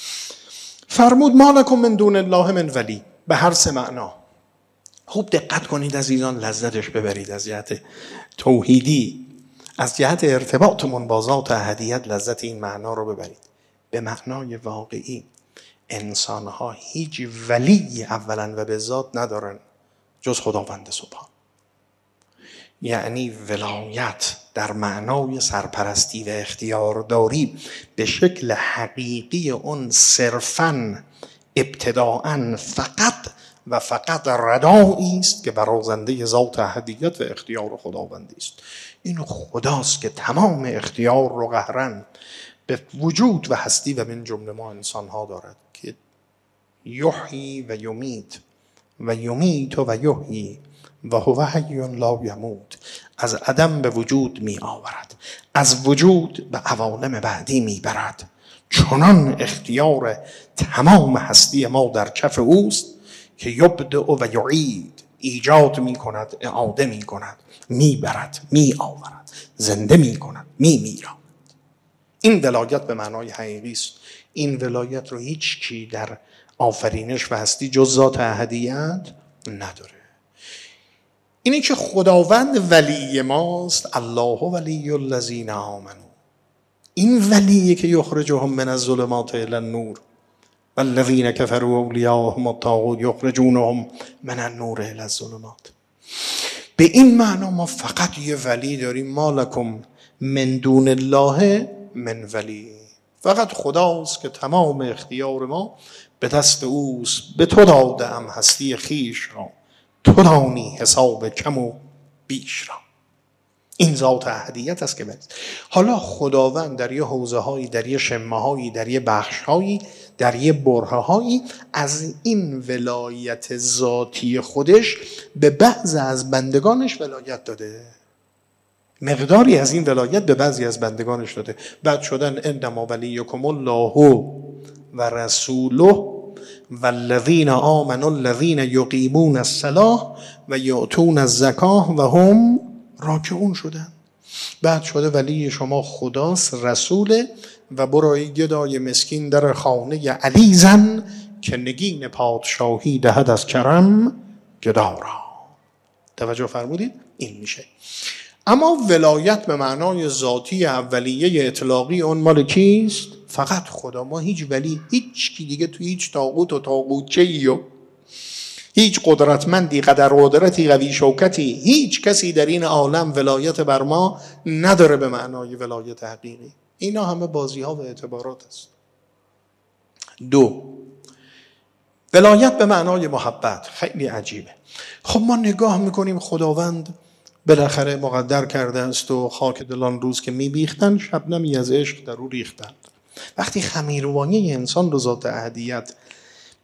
فرمود ما لکم من دون الله من ولی، به هر سه معنا. خوب دقت کنید عزیزان، لذتش ببرید. از جهت توحیدی، از جهت ارتباطمون با ذات احدیت لذت این معنا رو ببرید. به معنای واقعی انسانها هیچ ولی اولا و به ذات ندارن جز خداوند سبحان. یعنی ولایت در معنای سرپرستی و اختیارداری به شکل حقیقی اون صرفاً ابتداءً فقط و فقط ردایی است که برازنده ذات احدیت و اختیار خداوندی است. این خداست که تمام اختیار رو قهراً به وجود و هستی و من جمله ما انسان ها دارد که یحیی و یمیت و یمیت و یحیی و هو حی لا یموت. از عدم به وجود می آورد، از وجود به عوالم بعدی می برد. چنان اختیار تمام هستی ما در کف اوست که یبدأ و یعید، ایجاد می کند، اعاده می کند، می برد، می آورد، زنده می کند، می میرد. این ولایت به معنای حقیقی است. این ولایت رو هیچ کی در آفرینش و هستی جز ذات احدیت نداره. اینی که خداوند ولی ماست، الله ولی الذین آمنوا. این ولیه که یخرجهم من الظلمات الی النور والذین کفروا اولیاءهم الطاغوت یخرجونهم من النور الی الظلمات. به این معنا ما فقط یه ولی داریم. ما لکم من دون الله من ولی. فقط خداست که تمام اختیار ما به دست اوست. به تو دادم هستی خیش را، تو دانی حساب کم و بیش را. این ذات احدیت است که بست. حالا خداوند در یه حوزه هایی، در یه شمه هایی، در یه بخش هایی، در یه بره هایی از این ولایت ذاتی خودش به بعض از بندگانش ولایت داده. مقداری از این ولایت به بعضی از بندگانش داده. بعد شدن انما ولیکم الله و رسوله والذین آمنوا الذین یقیمون الصلاة و یؤتون الزکاة و هم راکعون شدن. بعد شده ولی شما خداست، رسوله و برای گدای مسکین در خانه علی زن که نگین پادشاهی دهد از کرم گدا را. توجه فرمودید؟ این میشه. اما ولایت به معنای ذاتی اولیه اطلاقی اون مال کیست؟ فقط خدا. ما هیچ ولی، هیچ کی دیگه تو هیچ طاغوت و طاغوتچه‌ای و هیچ قدرتمندی، قدر قدرتی، قوی شوکتی، هیچ کسی در این عالم ولایت بر ما نداره به معنای ولایت حقیقی. اینا همه بازی ها و اعتبارات است. دو، ولایت به معنای محبت. خیلی عجیبه. خب ما نگاه میکنیم خداوند بالاخره مقدر کرده است و خاک دلان روز که میبیختن شبنمی از عشق در او ریختند. وقتی خمیروانی انسان رو ذات احدیت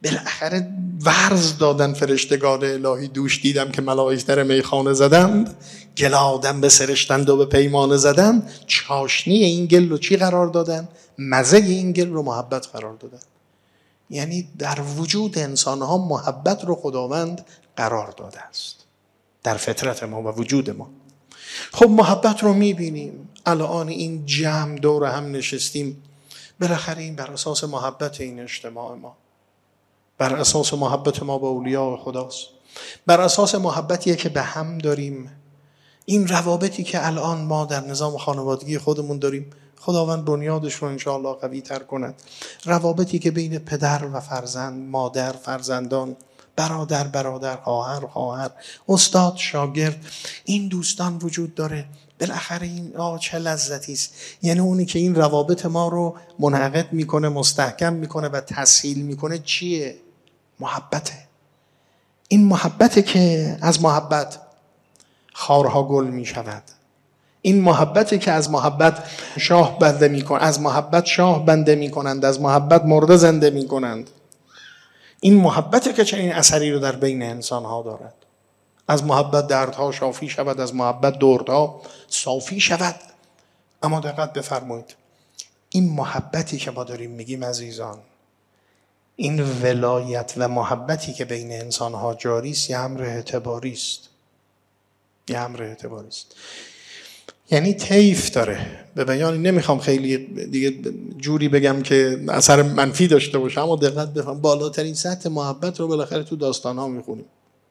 بالاخره ورز دادن فرشتگان الهی، دوش دیدم که ملائک در میخانه زدند، گل آدم به سرشتند و به پیمانه زدند. چاشنی این گل رو چی قرار دادن؟ مزه این گل رو محبت قرار دادن. یعنی در وجود انسان ها محبت رو خداوند قرار داده است در فطرت ما و وجود ما. خب محبت رو میبینیم الان این جمع دور هم نشستیم، بالاخره این بر اساس محبت این اجتماع ما، بر اساس محبت ما با اولیاء خداست، بر اساس محبتیه که به هم داریم. این روابطی که الان ما در نظام خانوادگی خودمون داریم، خداوند بنیادش رو انشاءالله قوی تر کند. روابطی که بین پدر و فرزند، مادر فرزندان، برادر برادر، خواهر خواهر، استاد شاگرد، این دوستان وجود داره. بالاخره این آه چه لذتی است. یعنی اونی که این روابط ما رو منعقد میکنه، مستحکم میکنه و تسهیل میکنه چیه؟ محبته. این محبته که از محبت خارها گل میشود. این محبته که از محبت شاه بنده میکنند، از محبت شاه بنده میکنند، از محبت مرده زنده میکنند. این محبته که چنین اثری رو در بین انسان ها دارد. از محبت دردها شافی شود، از محبت دردها صافی شود. اما دقت بفرمایید، این محبتی که ما داریم میگیم عزیزان، این ولایت و محبتی که بین انسان ها جاری است، یه امر اعتباری است. یه امر اعتباری است. یعنی طیف داره. به بیانی نمیخوام خیلی دیگه جوری بگم که اثر منفی داشته باشه، اما دقت بفرمایید بالاترین سطح محبت رو بالاخره تو داستان ها میخونیم.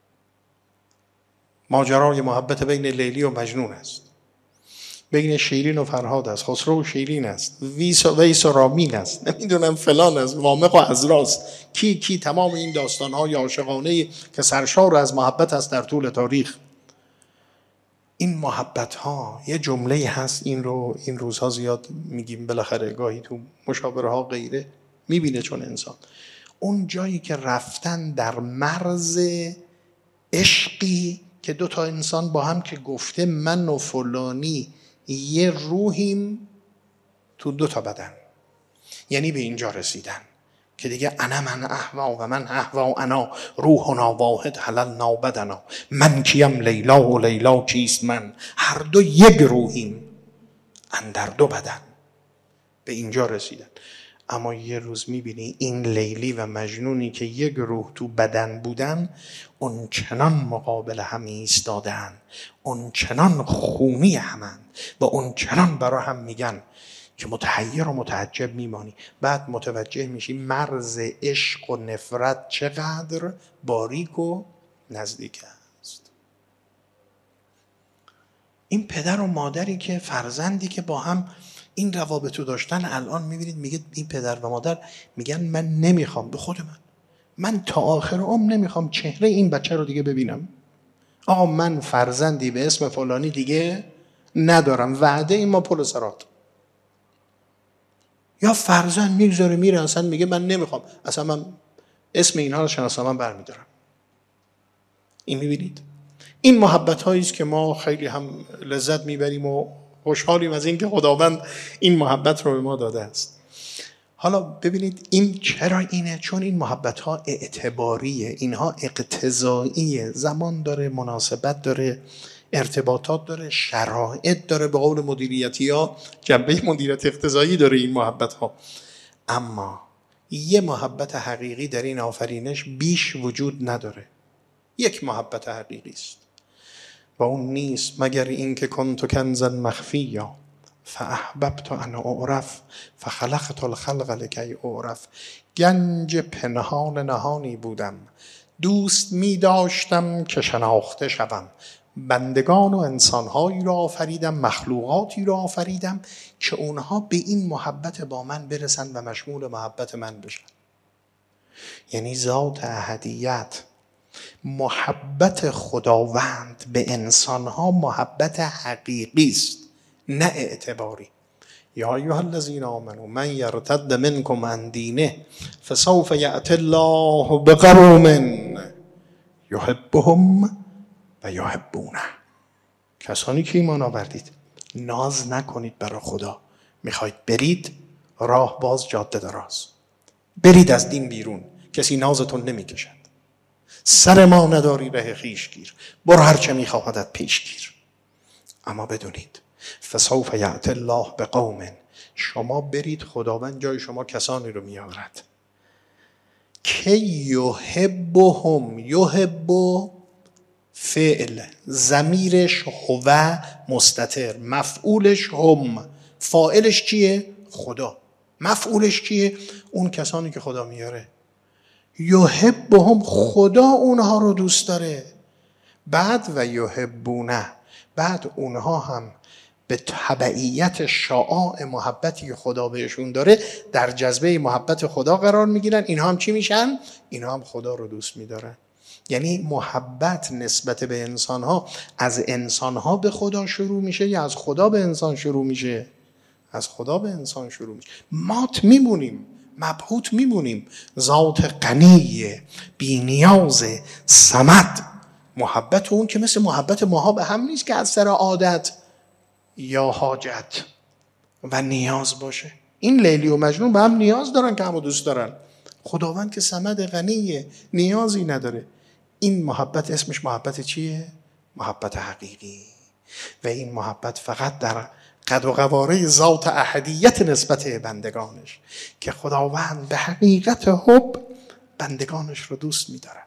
ماجرای محبت بین لیلی و مجنون است، بین شیرین و فرهاد است، خسرو و شیرین است، ویس و ویس و رامین است، نمیدونم فلان است، وامق و عذراست، کی کی، تمام این داستان های عاشقانه که سرشار از محبت است در طول تاریخ. این محبت ها یه جمله هست، این رو این روزها زیاد میگیم، بالاخره گاهی تو مشاوره ها غیره میبینه چون انسان، اون جایی که رفتن در مرز عشقی که دو تا انسان با هم که گفته من و فلانی یه روحیم تو دو تا بدن، یعنی به اینجا رسیدن که دیگه انا من احوا و من احوا انا، روحنا واحد حللنا بدنا، من کیم لیلا و لیلا کیست من، هر دو یک روحیم اندر دو بدن. به اینجا رسیدن. اما یه روز میبینی این لیلی و مجنونی که یک روح تو بدن بودن، اون چنان مقابل هم ایستادن، اون چنان خونی همن و اون چنان برا هم میگن که متحیر و متعجب میمانی. بعد متوجه میشی مرز عشق و نفرت چقدر باریک و نزدیک است. این پدر و مادری که فرزندی که با هم این روابطو داشتن، الان میبینید میگه این پدر و مادر میگن من نمیخوام، به خود من من تا آخر عمر نمیخوام چهره این بچه رو دیگه ببینم. آقا من فرزندی به اسم فلانی دیگه ندارم، وعده این ما پل صراط. یا فرزند میگذاره میره اصلا میگه من نمیخوام، اصلا من اسم اینها رو شناسنامه برمیدارم. این میبینید این محبت هایی است که ما خیلی هم لذت میبریم و خوشحالیم از این که خداوند این محبت رو به ما داده است. حالا ببینید این چرا اینه؟ چون این محبت ها اعتباریه، اینها اقتضاییه، زمان داره، مناسبت داره، ارتباطات داره، شرایط داره، به قول مدیریتی ها جنبه مدیریت اقتضایی داره این محبت ها. اما یه محبت حقیقی در این آفرینش بیش وجود نداره. یک محبت حقیقی است و اون نیست مگر این که کنت کنزا مخفیا فاحببت ان اعرف فخلقت الخلق لکی اعرف. گنج پنهان نهانی بودم، دوست می داشتم که شناخته شوم. بندگان و انسانهایی را آفریدم، مخلوقاتی را آفریدم که اونها به این محبت با من برسن و مشمول محبت من بشن. یعنی ذات احدیت، محبت خداوند به انسانها محبت حقیقی است، نه اعتباری. یا ایها الذین آمنوا من یرتد منکم عن دینه فسوف یأتی الله بقوم یحبهم و یحبونه. کسانی که ایمان آوردید ناز نکنید برای خدا، میخواید برید راه باز جاده دراز، برید از دین بیرون، کسی نازتون نمیکشد. سر ما نداری ره خویش گیر، برو هرچه میخواهدت پیش گیر. اما بدونید فسوف یأتی الله بقوم، شما برید خداوند جای شما کسانی رو میآورد که یحبهم، یحب فعل ضمیرش هو مستتر، مفعولش هم، فاعلش کیه؟ خدا. مفعولش کیه؟ اون کسانی که خدا میاره. یحبهم، خدا اونها رو دوست داره. بعد و یحبونه، بعد اونها هم به تبعیت شعاع محبتی که خدا بهشون داره در جذبه محبت خدا قرار میگیرن. اینها هم چی میشن؟ اینها هم خدا رو دوست میدارن. یعنی محبت نسبت به انسانها از انسانها به خدا شروع میشه یا از خدا به انسان شروع میشه؟ از خدا به انسان شروع میشه. مات میمونیم، مبهوت میمونیم. ذات غنی بی نیاز صمد، محبت اون که مثل محبت ماها به هم نیست که از سر عادت یا حاجت و نیاز باشه. این لیلی و مجنون به هم نیاز دارن که همو دوست دارن. خداوند که صمد غنیه، نیازی نداره. این محبت اسمش محبت چیه؟ محبت حقیقی. و این محبت فقط در قد و قواره ذات احدیت نسبت بندگانش که خداوند به حقیقت حب بندگانش رو دوست می‌داره.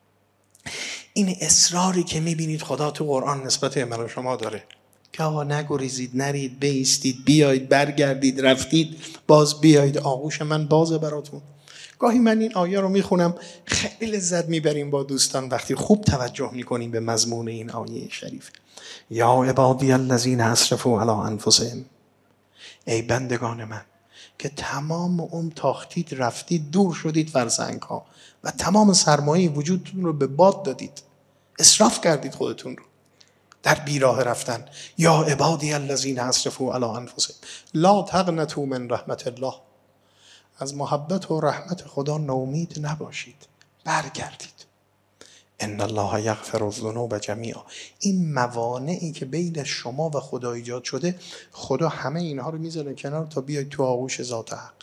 این اصراری که می‌بینید خدا تو قرآن نسبت من و شما داره که آقا نگریزید، نرید، بایستید، بیایید، برگردید، رفتید، باز بیایید، آغوش من بازه براتون. گاهی من این آیه رو میخونم، خیلی لذت میبریم با دوستان وقتی خوب توجه میکنیم به مضمون این آیه شریف. یا عبادی الذین اسرفوا علی انفسهم، ای بندگان من که تمام عمر تاختید، رفتید، دور شدید فرسنگ ها و تمام سرمایه وجودتون رو به باد دادید، اسراف کردید خودتون رو در بیراه رفتن. یا عبادی الذین اسرفوا علی انفسهم لا تقنطوا من رحمت الله، از محبت و رحمت خدا ناامید نباشید، برگردید. ان الله یغفر الذنوب جمیعا، این موانعی که بین شما و خدا ایجاد شده خدا همه اینها رو میذاره کنار تا بیاید تو آغوش ذات حق.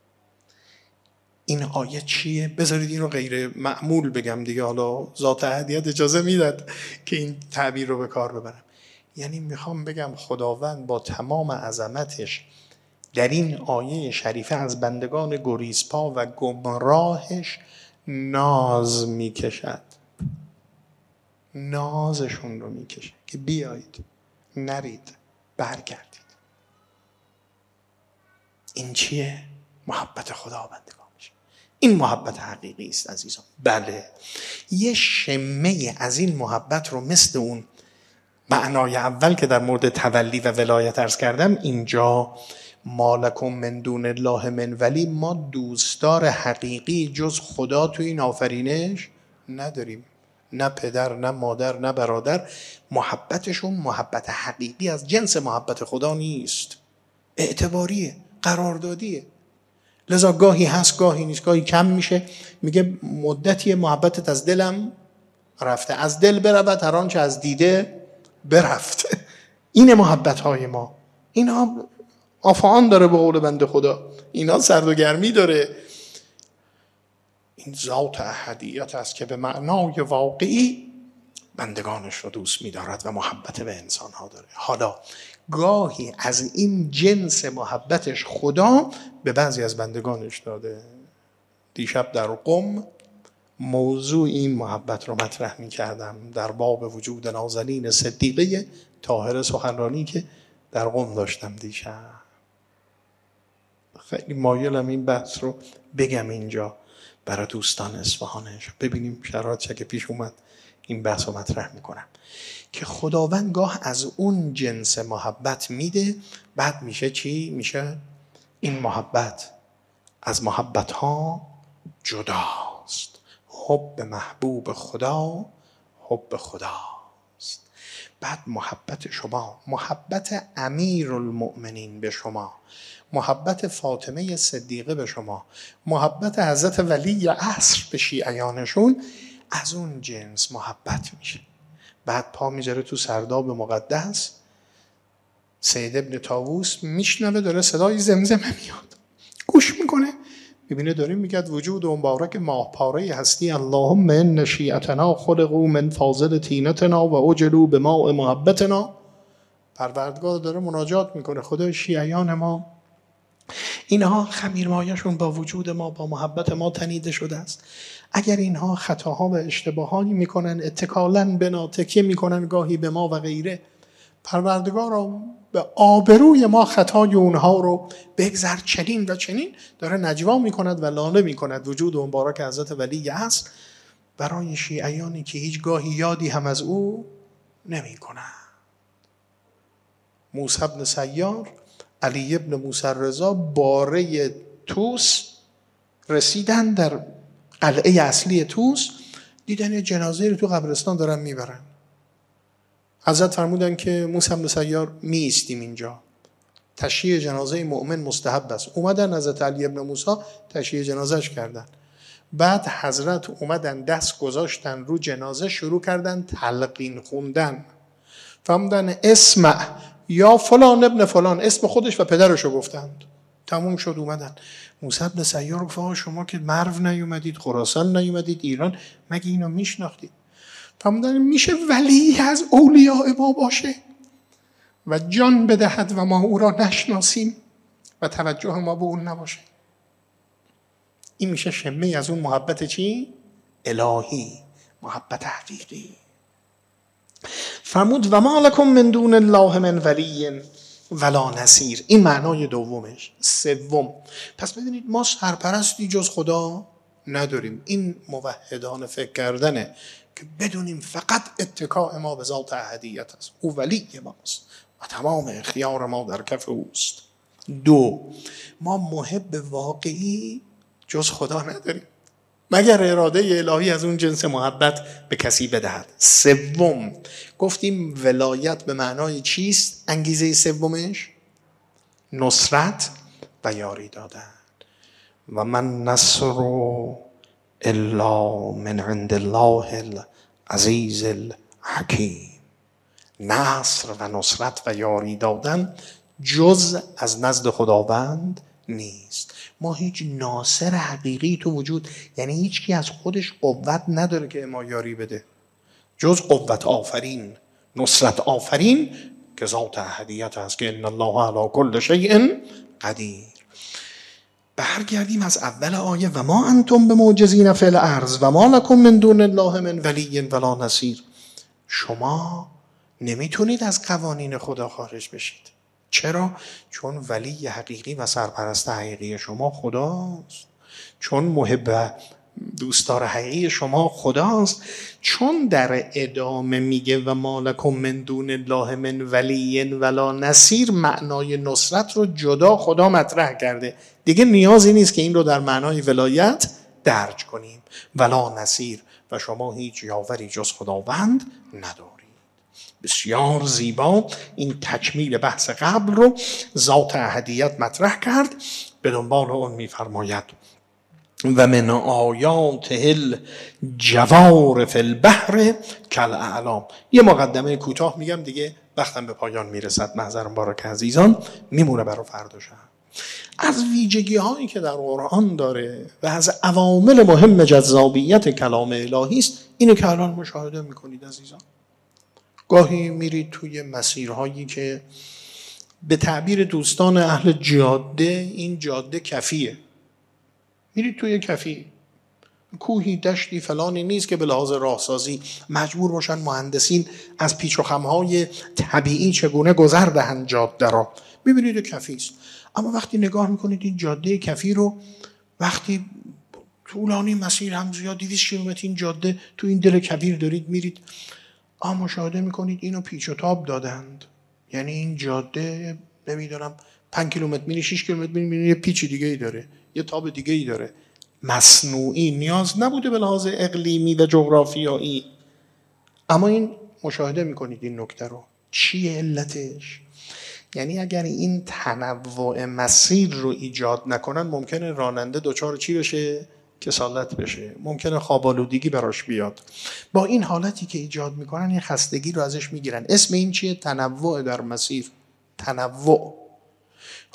این آیه چیه؟ بذارید این رو غیر معمول بگم دیگه، حالا ذات احدیت اجازه میداد که این تعبیر رو به کار ببرم. یعنی میخوام بگم خداوند با تمام عظمتش در این آیه شریفه از بندگان گریزپا و گمراهش ناز میکشد، نازشون رو میکشه که بیایید، نرید، برگردید. این چیه؟ محبت خدا بندگانش. این محبت حقیقی است عزیزان. بله، یه شمه از این محبت رو مثل اون معنای اول که در مورد تولی و ولایت عرض کردم، اینجا مالکم من دون الله من ولی، ما دوستدار حقیقی جز خدا تو این آفرینش نداریم. نه پدر، نه مادر، نه برادر. محبتشون محبت حقیقی از جنس محبت خدا نیست، اعتباریه، قراردادیه. لذا گاهی هست گاهی نیست، گاهی کم میشه، میگه مدتی محبتت از دلم رفته، از دل برود هر آنچه از دیده برفت. این محبت های ما، اینا آفعان داره به قول بنده خدا، اینا سرد و گرمی داره. این ذات احدیت است که به معنای واقعی بندگانش رو دوست می‌دارد و محبت به انسان‌ها داره. حالا گاهی از این جنس محبتش خدا به بعضی از بندگانش داده. دیشب در قم موضوع این محبت رو مطرح می‌کردم در باب وجود نازنین صدیقه طاهره، سخنرانی که در قم داشتم دیشب. خیلی مایلم این بحث رو بگم اینجا برای دوستان اصفهانش، ببینیم شرایط چه که پیش اومد این بحث رو مطرح میکنم که خداوند گاه از اون جنس محبت میده، بعد میشه چی؟ میشه این محبت از محبت ها جداست. حب محبوب خدا حب خداست. بعد محبت شما، محبت امیر المؤمنین به شما، محبت فاطمه صدیقه به شما، محبت حضرت ولی عصر به شیعیانشون از اون جنس محبت میشه. بعد پا میذاره تو سرداب مقدس، سید ابن طاووس میشنوه داره صدای زمزمه میاد، گوش میکنه، ببینه داریم میگه وجود مبارک ماه پاره هستی اللهم ان شیعتنا خلقوا من فاضل طینتنا و اجلوا بماء محبتنا. پروردگار داره مناجات میکنه خدای شیعیان ما اینها خمیرمایشون با وجود ما با محبت ما تنیده شده است. اگر اینها خطاها و اشتباهانی میکنن اتکالاً بنا تکیه میکنن گاهی به ما و غیره، پروردگار را به آبروی ما خطای اونها رو بگذر چنین و چنین داره نجوا میکند و لاله میکند. وجود مبارک حضرت ولی است برای شیعیانی که هیچ گاهی یادی هم از او نمیکنن. موسی بن سیار، علی ابن موسی رضا باره توس رسیدن، در قلعه اصلی توس دیدن یه جنازه رو تو قبرستان دارن میبرن. حضرت فرمودن که موسی بن سیار می ایستیم اینجا، تشییع جنازه مؤمن مستحب است. اومدن حضرت علی ابن موسی تشییع جنازهش کردن. بعد حضرت اومدن دست گذاشتن رو جنازه شروع کردن تلقین خوندن. فرمودن اسمع یا فلان ابن فلان، اسم خودش و پدرشو گفتند. تموم شد. اومدن موسی بن سیار گفت شما که مرو نیومدید، خراسان نیومدید، ایران، مگه اینو میشناختید؟ فرمودن میشه ولی از اولیاء ما باشه و جان بدهد و ما او را نشناسیم و توجه ما به اون نباشه؟ این میشه شمه از اون محبت چی؟ الهی، محبت حقیقی. فرمود و ما لکم من دون الله من ولی ولا نصیر. این معنای دومش. سوم، پس ببینید ما سرپرستی جز خدا نداریم. این موحدان فکر کردنه که بدونیم فقط اتکاء ما به ذات احدیت است، او ولی ماست و تمام اختیار ما در کف اوست. دو، ما محب واقعی جز خدا نداریم مگر اراده الهی از اون جنس محبت به کسی بدهد. سوم، گفتیم ولایت به معنای چیست؟ انگیزه سومش نصرت و یاری دادن. و من نصر الا من عند الله العزیز الحکیم. نصر و نصرت و یاری دادن جز از نزد خداوند نیست. ما هیچ ناصر حقیقی تو وجود، یعنی هیچ کی از خودش قوت نداره که ما یاری بده جز قوت آفرین، نصرت آفرین که ذات احدیت هست که ان الله علی کل شیء قدیر. برگردیم از اول آیه و ما انتم بمعجزین فی الارض و ما لکم من دون الله من ولی ولا نصیر. شما نمیتونید از قوانین خدا خارج بشید. چرا؟ چون ولی حقیقی و سرپرست حقیقی شما خداست، چون محب دوستدار حقیقی شما خداست، چون در ادامه میگه و ما لکم من دون الله من ولی ولا نصیر، معنای نصرت رو جدا خدا مطرح کرده. دیگه نیازی نیست که این رو در معنای ولایت درج کنیم. ولا نصیر، و شما هیچ یاوری جز خداوند ندارید. بسیار زیبا این تکمیل بحث قبل رو ذات احدیت مطرح کرد. به دنبال اون میفرماید و من آیات الجوار فی البحر کالاعلام. یه مقدمه کوتاه میگم دیگه وقتم به پایان میرسد، محضر مبارک عزیزان، میمونه برای فردا شب. از ویژگی هایی که در قرآن داره و از عوامل مهم جذابیت کلام الهی است، اینو که الان مشاهده میکنید عزیزان. گاهی میرید توی مسیرهایی که به تعبیر دوستان اهل جاده این جاده کفیه، میرید توی کفی، کوهی دشتی فلانی نیست که به لحاظ راهسازی مجبور باشن مهندسین از پیچ و خمهای طبیعی چگونه گذر دهند جاده را. میبینید کفی است، اما وقتی نگاه میکنید این جاده کفی رو، وقتی طولانی مسیر هم زیاد دویست کیلومتر این جاده تو این دل کویر دارید میرید، اما مشاهده میکنید اینو پیچ و تاب دادند. یعنی این جاده نمیدونم پنج کیلومتر میری، شش کیلومتر میری، یه پیچ دیگه ای داره، یه تاب دیگه ای داره، مصنوعی، نیاز نبوده به لحاظ اقلیمی و جغرافیایی. اما این مشاهده میکنید این نکته رو. چیه علتش؟ یعنی اگر این تنوع مسیر رو ایجاد نکنن ممکنه راننده دچار چی بشه؟ کسالت بشه، ممکنه خواب‌آلودگی براش بیاد. با این حالتی که ایجاد میکنن این خستگی رو ازش میگیرن. اسم این چیه؟ تنوع در مسیر. تنوع.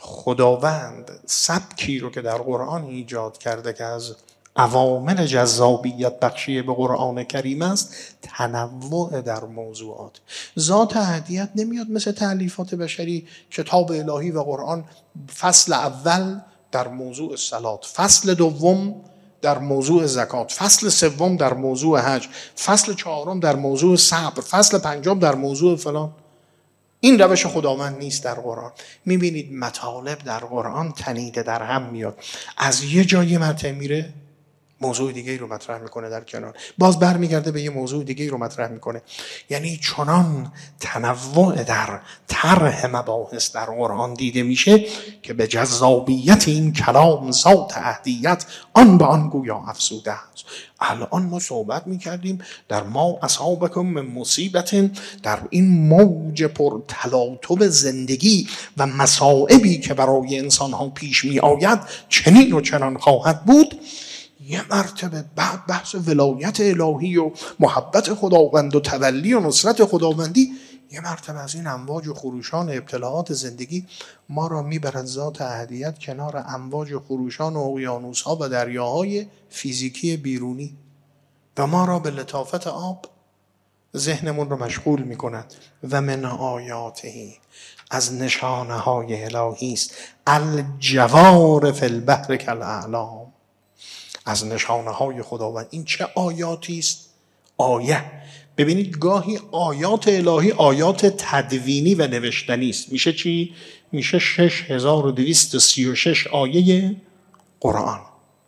خداوند سبکی رو که در قرآن ایجاد کرده که از عوامل جذابیت بخشی به قرآن کریم است، تنوع در موضوعات. ذات احدیت نمیاد مثل تألیفات بشری کتاب الهی و قرآن فصل اول در موضوع صلات، فصل دوم در موضوع زکات، فصل سوم در موضوع حج، فصل چهارم در موضوع صبر، فصل پنجم در موضوع فلان. این روش خداوند نیست در قرآن. میبینید مطالب در قرآن تنیده در هم میاد، از یه جایی مطرح میره موضوع دیگه رو مطرح میکنه در کنار، باز برمیگرده به یه موضوع دیگه رو مطرح میکنه. یعنی چنان تنوع در طرح مباحث در قرآن دیده میشه که به جذابیت این کلام ذات احدیت آن به آن گویا افزوده است. الان ما صحبت میکردیم در ما اصابکم من مصیبت، در این موج پر تلاطم زندگی و مصائبی که برای انسان ها پیش می آید چنین و چنان خواهد بود. یه مرتبه بعد بحث ولایت الهی و محبت خداوند و تولی و نصرت خداوندی، یه مرتبه از این امواج و خروشان ابتلاعات زندگی ما را میبرد ذات احدیت کنار امواج و خروشان و اقیانوس‌ها و دریاهای فیزیکی بیرونی و ما را به لطافت آب ذهنمون رو مشغول میکند. و من آیاته، از نشانه های الهی است، الجوار فی البحر کالاعلام، از نشانه های خداوند. این چه آیاتی است؟ آیه. ببینید گاهی آیات الهی آیات تدوینی و نوشتنی است. میشه چی؟ میشه شش هزار و دویست و سی و شش آیه قرآن.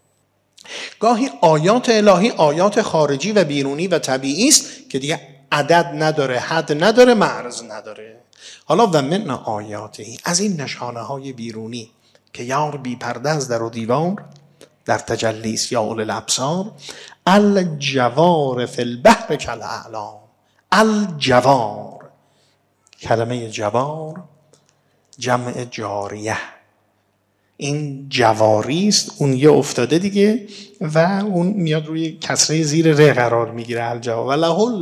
گاهی آیات الهی آیات خارجی و بیرونی و طبیعی است که دیگه عدد نداره، حد نداره، مرز نداره. حالا و من آیاتی، از این نشانه های بیرونی که یار بی پرده از در و دیوار در تجلیس یا اول الابصار، الجوار فی البحر کالاعلام. الجوار، کلمه جوار جمع جاریه، این جواری است، اون یه افتاده دیگه و اون میاد روی کسره زیر ر قرار میگیره. الجوار ولهل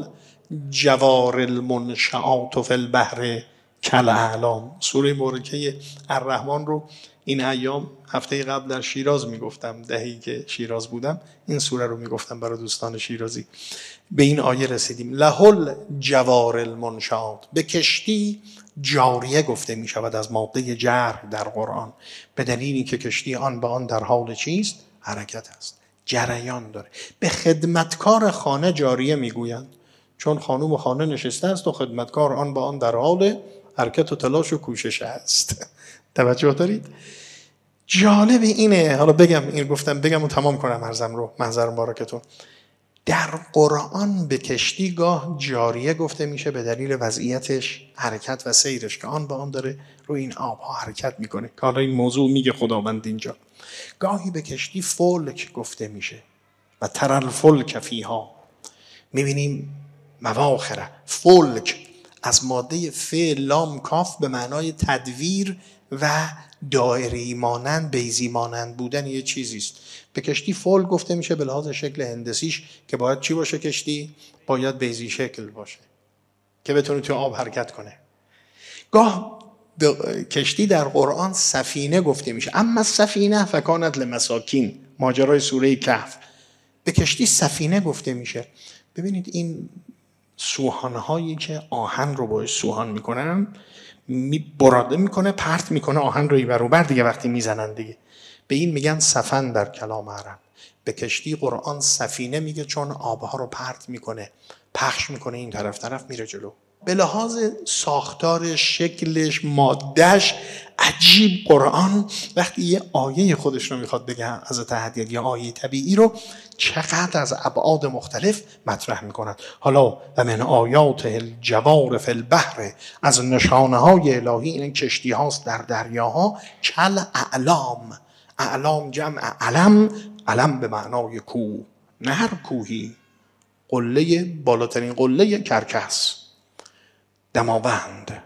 جوار المنشآت فی البحر کالاعلام. سوره مبارکه الرحمن رو این ایام هفته قبل در شیراز میگفتم، دهی که شیراز بودم این سوره رو میگفتم برای دوستان شیرازی. به این آیه رسیدیم لهل جوار المنشآت، به کشتی جاریه گفته می شود از ماده جر در قرآن، به دلیلی که کشتی آن به آن در حال چیست؟ حرکت است، جریان داره. به خدمتکار خانه جاریه میگویند، چون خانوم و خانه نشسته است و خدمتکار آن به آن در حال حرکت و تلاش و کوشش است. توجه دارید؟ جالب اینه، حالا بگم این گفتم بگم و تمام کنم عرضم رو، محضر مبارکتون. در قرآن به کشتی گاه جاریه گفته میشه به دلیل وضعیتش، حرکت و سیرش که آن به آن داره روی این آبها حرکت میکنه، که حالا این موضوع میگه خداوند اینجا. گاهی به کشتی فلک گفته میشه و تر الفلک فیها، میبینیم مواخره. فلک از ماده ف لام کاف به معنای تدویر و دایره‌ای مانند، بیضی مانند بودن یه چیزی است. به کشتی فول گفته میشه به لحاظ شکل هندسیش که باید چی باشه؟ کشتی باید بیضی شکل باشه که بتونه تو آب حرکت کنه. گاه کشتی در قرآن سفینه گفته میشه، اما سفینه فکانت لمساکین، ماجرای سوره کهف. به کشتی سفینه گفته میشه. ببینید این سوهانهایی که آهن رو باش سوهان میکنن، می براده میکنه، پرت میکنه آهن رو این بر دیگه، وقتی میزنن دیگه به این میگن سفن در کلام عرب. به کشتی قرآن سفینه میگه چون آبها رو پرت میکنه، پخش میکنه، این طرف طرف میره جلو. به لحاظ ساختار شکلش، مادهش عجیب. قرآن وقتی یه آیه خودش رو میخواد بگه از تحدید یا آیه طبیعی رو، چقدر از ابعاد مختلف مطرح میکند. حالا و من آیات الجوار فی البحر، از نشانه های الهی این کشتی هاست در دریاها، کل اعلام. اعلام جمع علم، علم به معنای کوه، نه هر کوهی، قله، بالاترین قله کرکس، دماوند،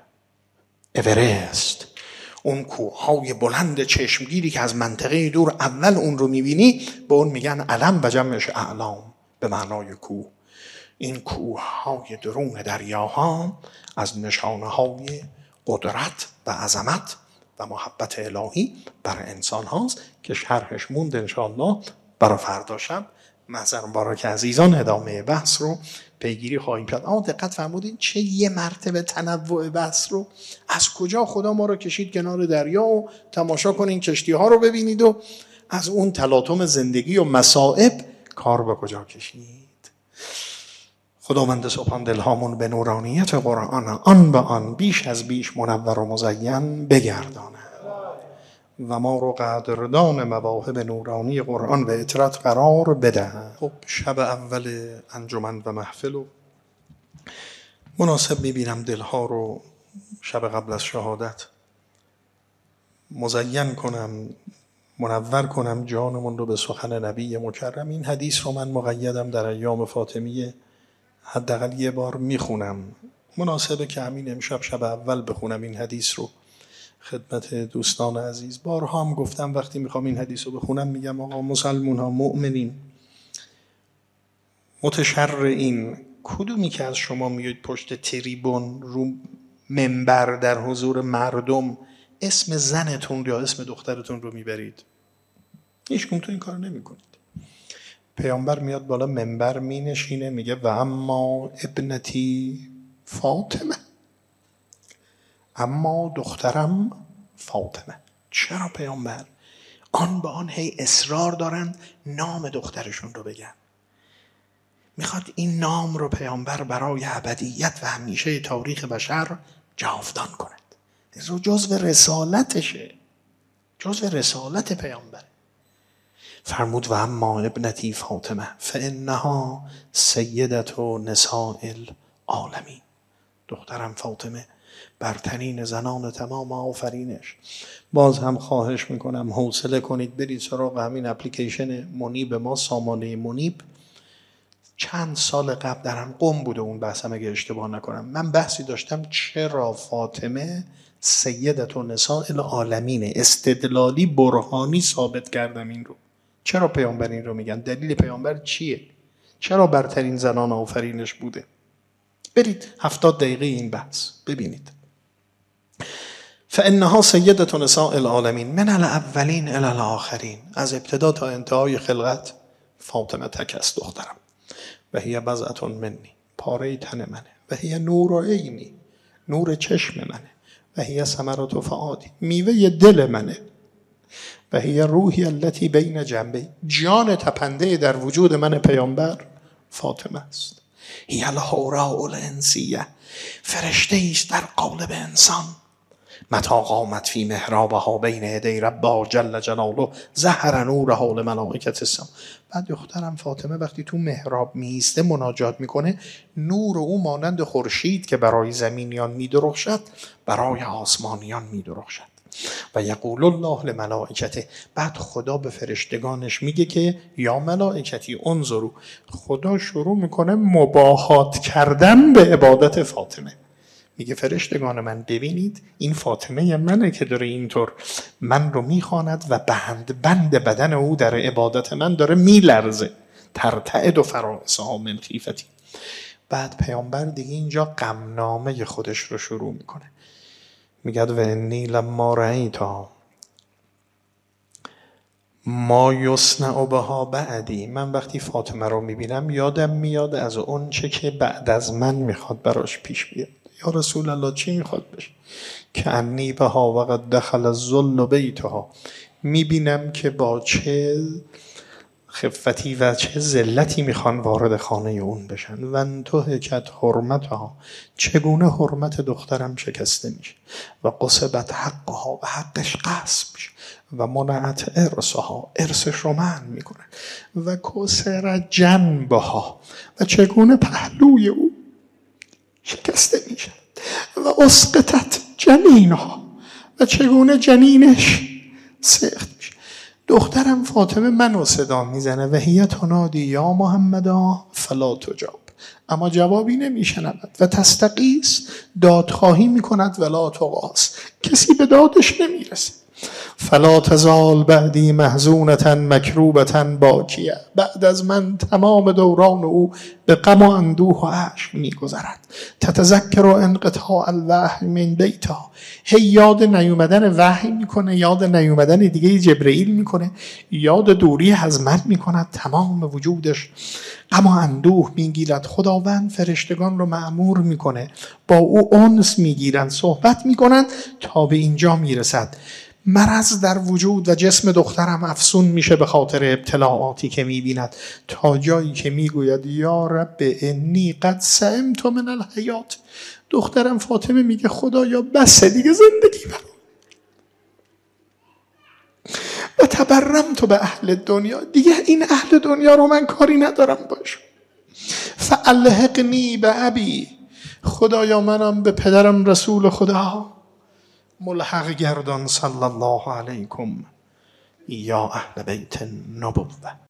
اورست، اون کوههای بلند چشمگیری که از منطقه دور اول اون رو میبینی، به اون میگن علم و جمعش اعلام به معنای کوه. این کوههای درون دریاها از نشانه های قدرت و عظمت و محبت الهی بر انسان هاست که شرحش موند انشاءالله برای فردا شب. محضر مبارک عزیزان ادامه بحث رو پیگیری خواهیم کرد. اما دقت فرمودین چه یه مرتبه تنوع بحث رو، از کجا خدا ما رو کشید کنار دریا و تماشا کنین کشتی ها رو ببینید و از اون تلاطم زندگی و مصائب کار به کجا کشید. خداوند سبحان دلهامون به نورانیت قرآن آن به آن بیش از بیش منور و مزین بگردانه و ما رو قدردان مواهب نورانی قرآن و اطرت قرار بده. خب شب اول انجمن و محفل و مناسب میبینم دلها رو شب قبل از شهادت مزین کنم، منور کنم جانمون رو به سخن نبی مکرم. این حدیث رو من مقیدم در ایام فاطمیه، حداقل یه بار میخونم. مناسبه که همین امشب شب اول بخونم این حدیث رو خدمت دوستان عزیز. بارها هم گفتم وقتی میخوام این حدیث رو بخونم میگم آقا مسلمون ها، مؤمنین، متشر این کدومی که از شما میاد پشت تریبون رو منبر در حضور مردم اسم زنتون یا اسم دخترتون رو میبرید؟ هیچ کدوم تو این کار نمی کنید. پیامبر میاد بالا منبر می نشینه میگه و اما ابنتی فاطمه، اما دخترم فاطمه. چرا پیامبر آن به آن هی اصرار دارن نام دخترشون رو بگن؟ میخواد این نام رو پیامبر برای ابدیت و همیشه تاریخ بشر جاودان کند. جزو رسالتشه، جزو رسالت پیامبر. فرمود و اما ابنتی فاطمه فانها سیدت نساء العالمین. دخترم فاطمه برترین زنان تمام آفرینش. باز هم خواهش میکنم حوصله کنید برید سراغ همین اپلیکیشن منیب ما، سامانه منیب. چند سال قبل درم قم بوده اون بحثم اگه اشتباه نکنم، من بحثی داشتم چرا فاطمه سیدت نساء العالمین. استدلالی برهانی ثابت کردم این رو. چرا پیامبر این رو میگن؟ دلیل پیامبر چیه؟ چرا برترین زنان آفرینش بوده؟ برید هفتاد دقیقه این بحث ببینید. فانها سیدة نساء العالمین من الاولین الی الاخرین. از ابتدا تا انتهای خلقت فاطمه تک است دخترم. و هی بضعة منی، پاره تن منه. و هی نور عینی، نور چشم منه. و هی ثمرة فؤادی، میوه دل منه. و هی روحی التي بین جنبی، جان تپنده در وجود من پیامبر فاطمه است. هی الحوراء الانسیه، فرشته است در قالب انسان. متی قامت فی محرابها بین یدی ربها جل جلاله ظهر نورها لملائکة السما. بعد دخترم فاطمه وقتی تو محراب میسته مناجات میکنه، نور او مانند خورشید که برای زمینیان میدرخشد برای آسمانیان میدرخشد. و یقول الله لملائکته، بعد خدا به فرشتگانش میگه که یا ملائکتی انظروا. خدا شروع میکنه مباهات کردن به عبادت فاطمه. میگه فرشتگان من ببینید این فاطمه منه که داره اینطور من رو میخواند و بند بند بدن او در عبادت من داره میلرزه. ترتعد و فرائسها من خیفتی. بعد پیامبر دیگه اینجا غمنامه خودش رو شروع میکنه. میگه و انی لما رأیتها ما یصنع بها بعدی. من وقتی فاطمه رو میبینم یادم میاد از اون چه که بعد از من میخواد براش پیش بیاد. یا رسول الله چی میخواد بشه؟ که انی بها وقد دخل الذل بیتها. میبینم که با چه خفتی و چه ذلتی میخوان وارد خانه اون بشن. و انتهکت حرمتها، چگونه حرمت دخترم شکسته میشه. و قصبت حقها، و حقش غصب میشه. و منعت ارثها، ارثش رو منع میکنه. و کسر جنبها، و چگونه پهلوی او شکسته میشه. و اسقطت جنینها، و چگونه جنینش سخت میشه. دخترم فاطمه منو صدا میزنه و هی تنادی یا محمدا فلا تجاب، اما جوابی نمیشنود. و تستغیث، دادخواهی میکند ولا تغاث، کسی به دادش نمیرسه. فلا تزال بعدی محزونة مکروبة باکیه. بعد از من تمام دوران او به غم و اندوه و اشک میگذرد. تتذکر انقطاع الوحی من بیتها، هی یاد نیومدن وحی میکنه، یاد نیومدن دیگه جبرئیل میکنه، یاد دوری از من میکند. تمام وجودش غم و اندوه میگیرد. خداوند فرشتگان رو مأمور میکنه با او انس میگیرند، صحبت میکنند تا به اینجا میرسد. مرض در وجود و جسم دخترم افسون میشه به خاطر ابتلاعاتی که میبیند، تا جایی که میگوید یا رب انی قد سئمت من الحیات. دخترم فاطمه میگه خدایا بسه دیگه زندگی برام، و تبرمت به اهل دنیا، دیگه این اهل دنیا رو من کاری ندارم باش. فالحقنی به ابی، خدایا منم به پدرم رسول خدا ملحق گردان. صلی الله علیکم یا اهل بیت النبوة.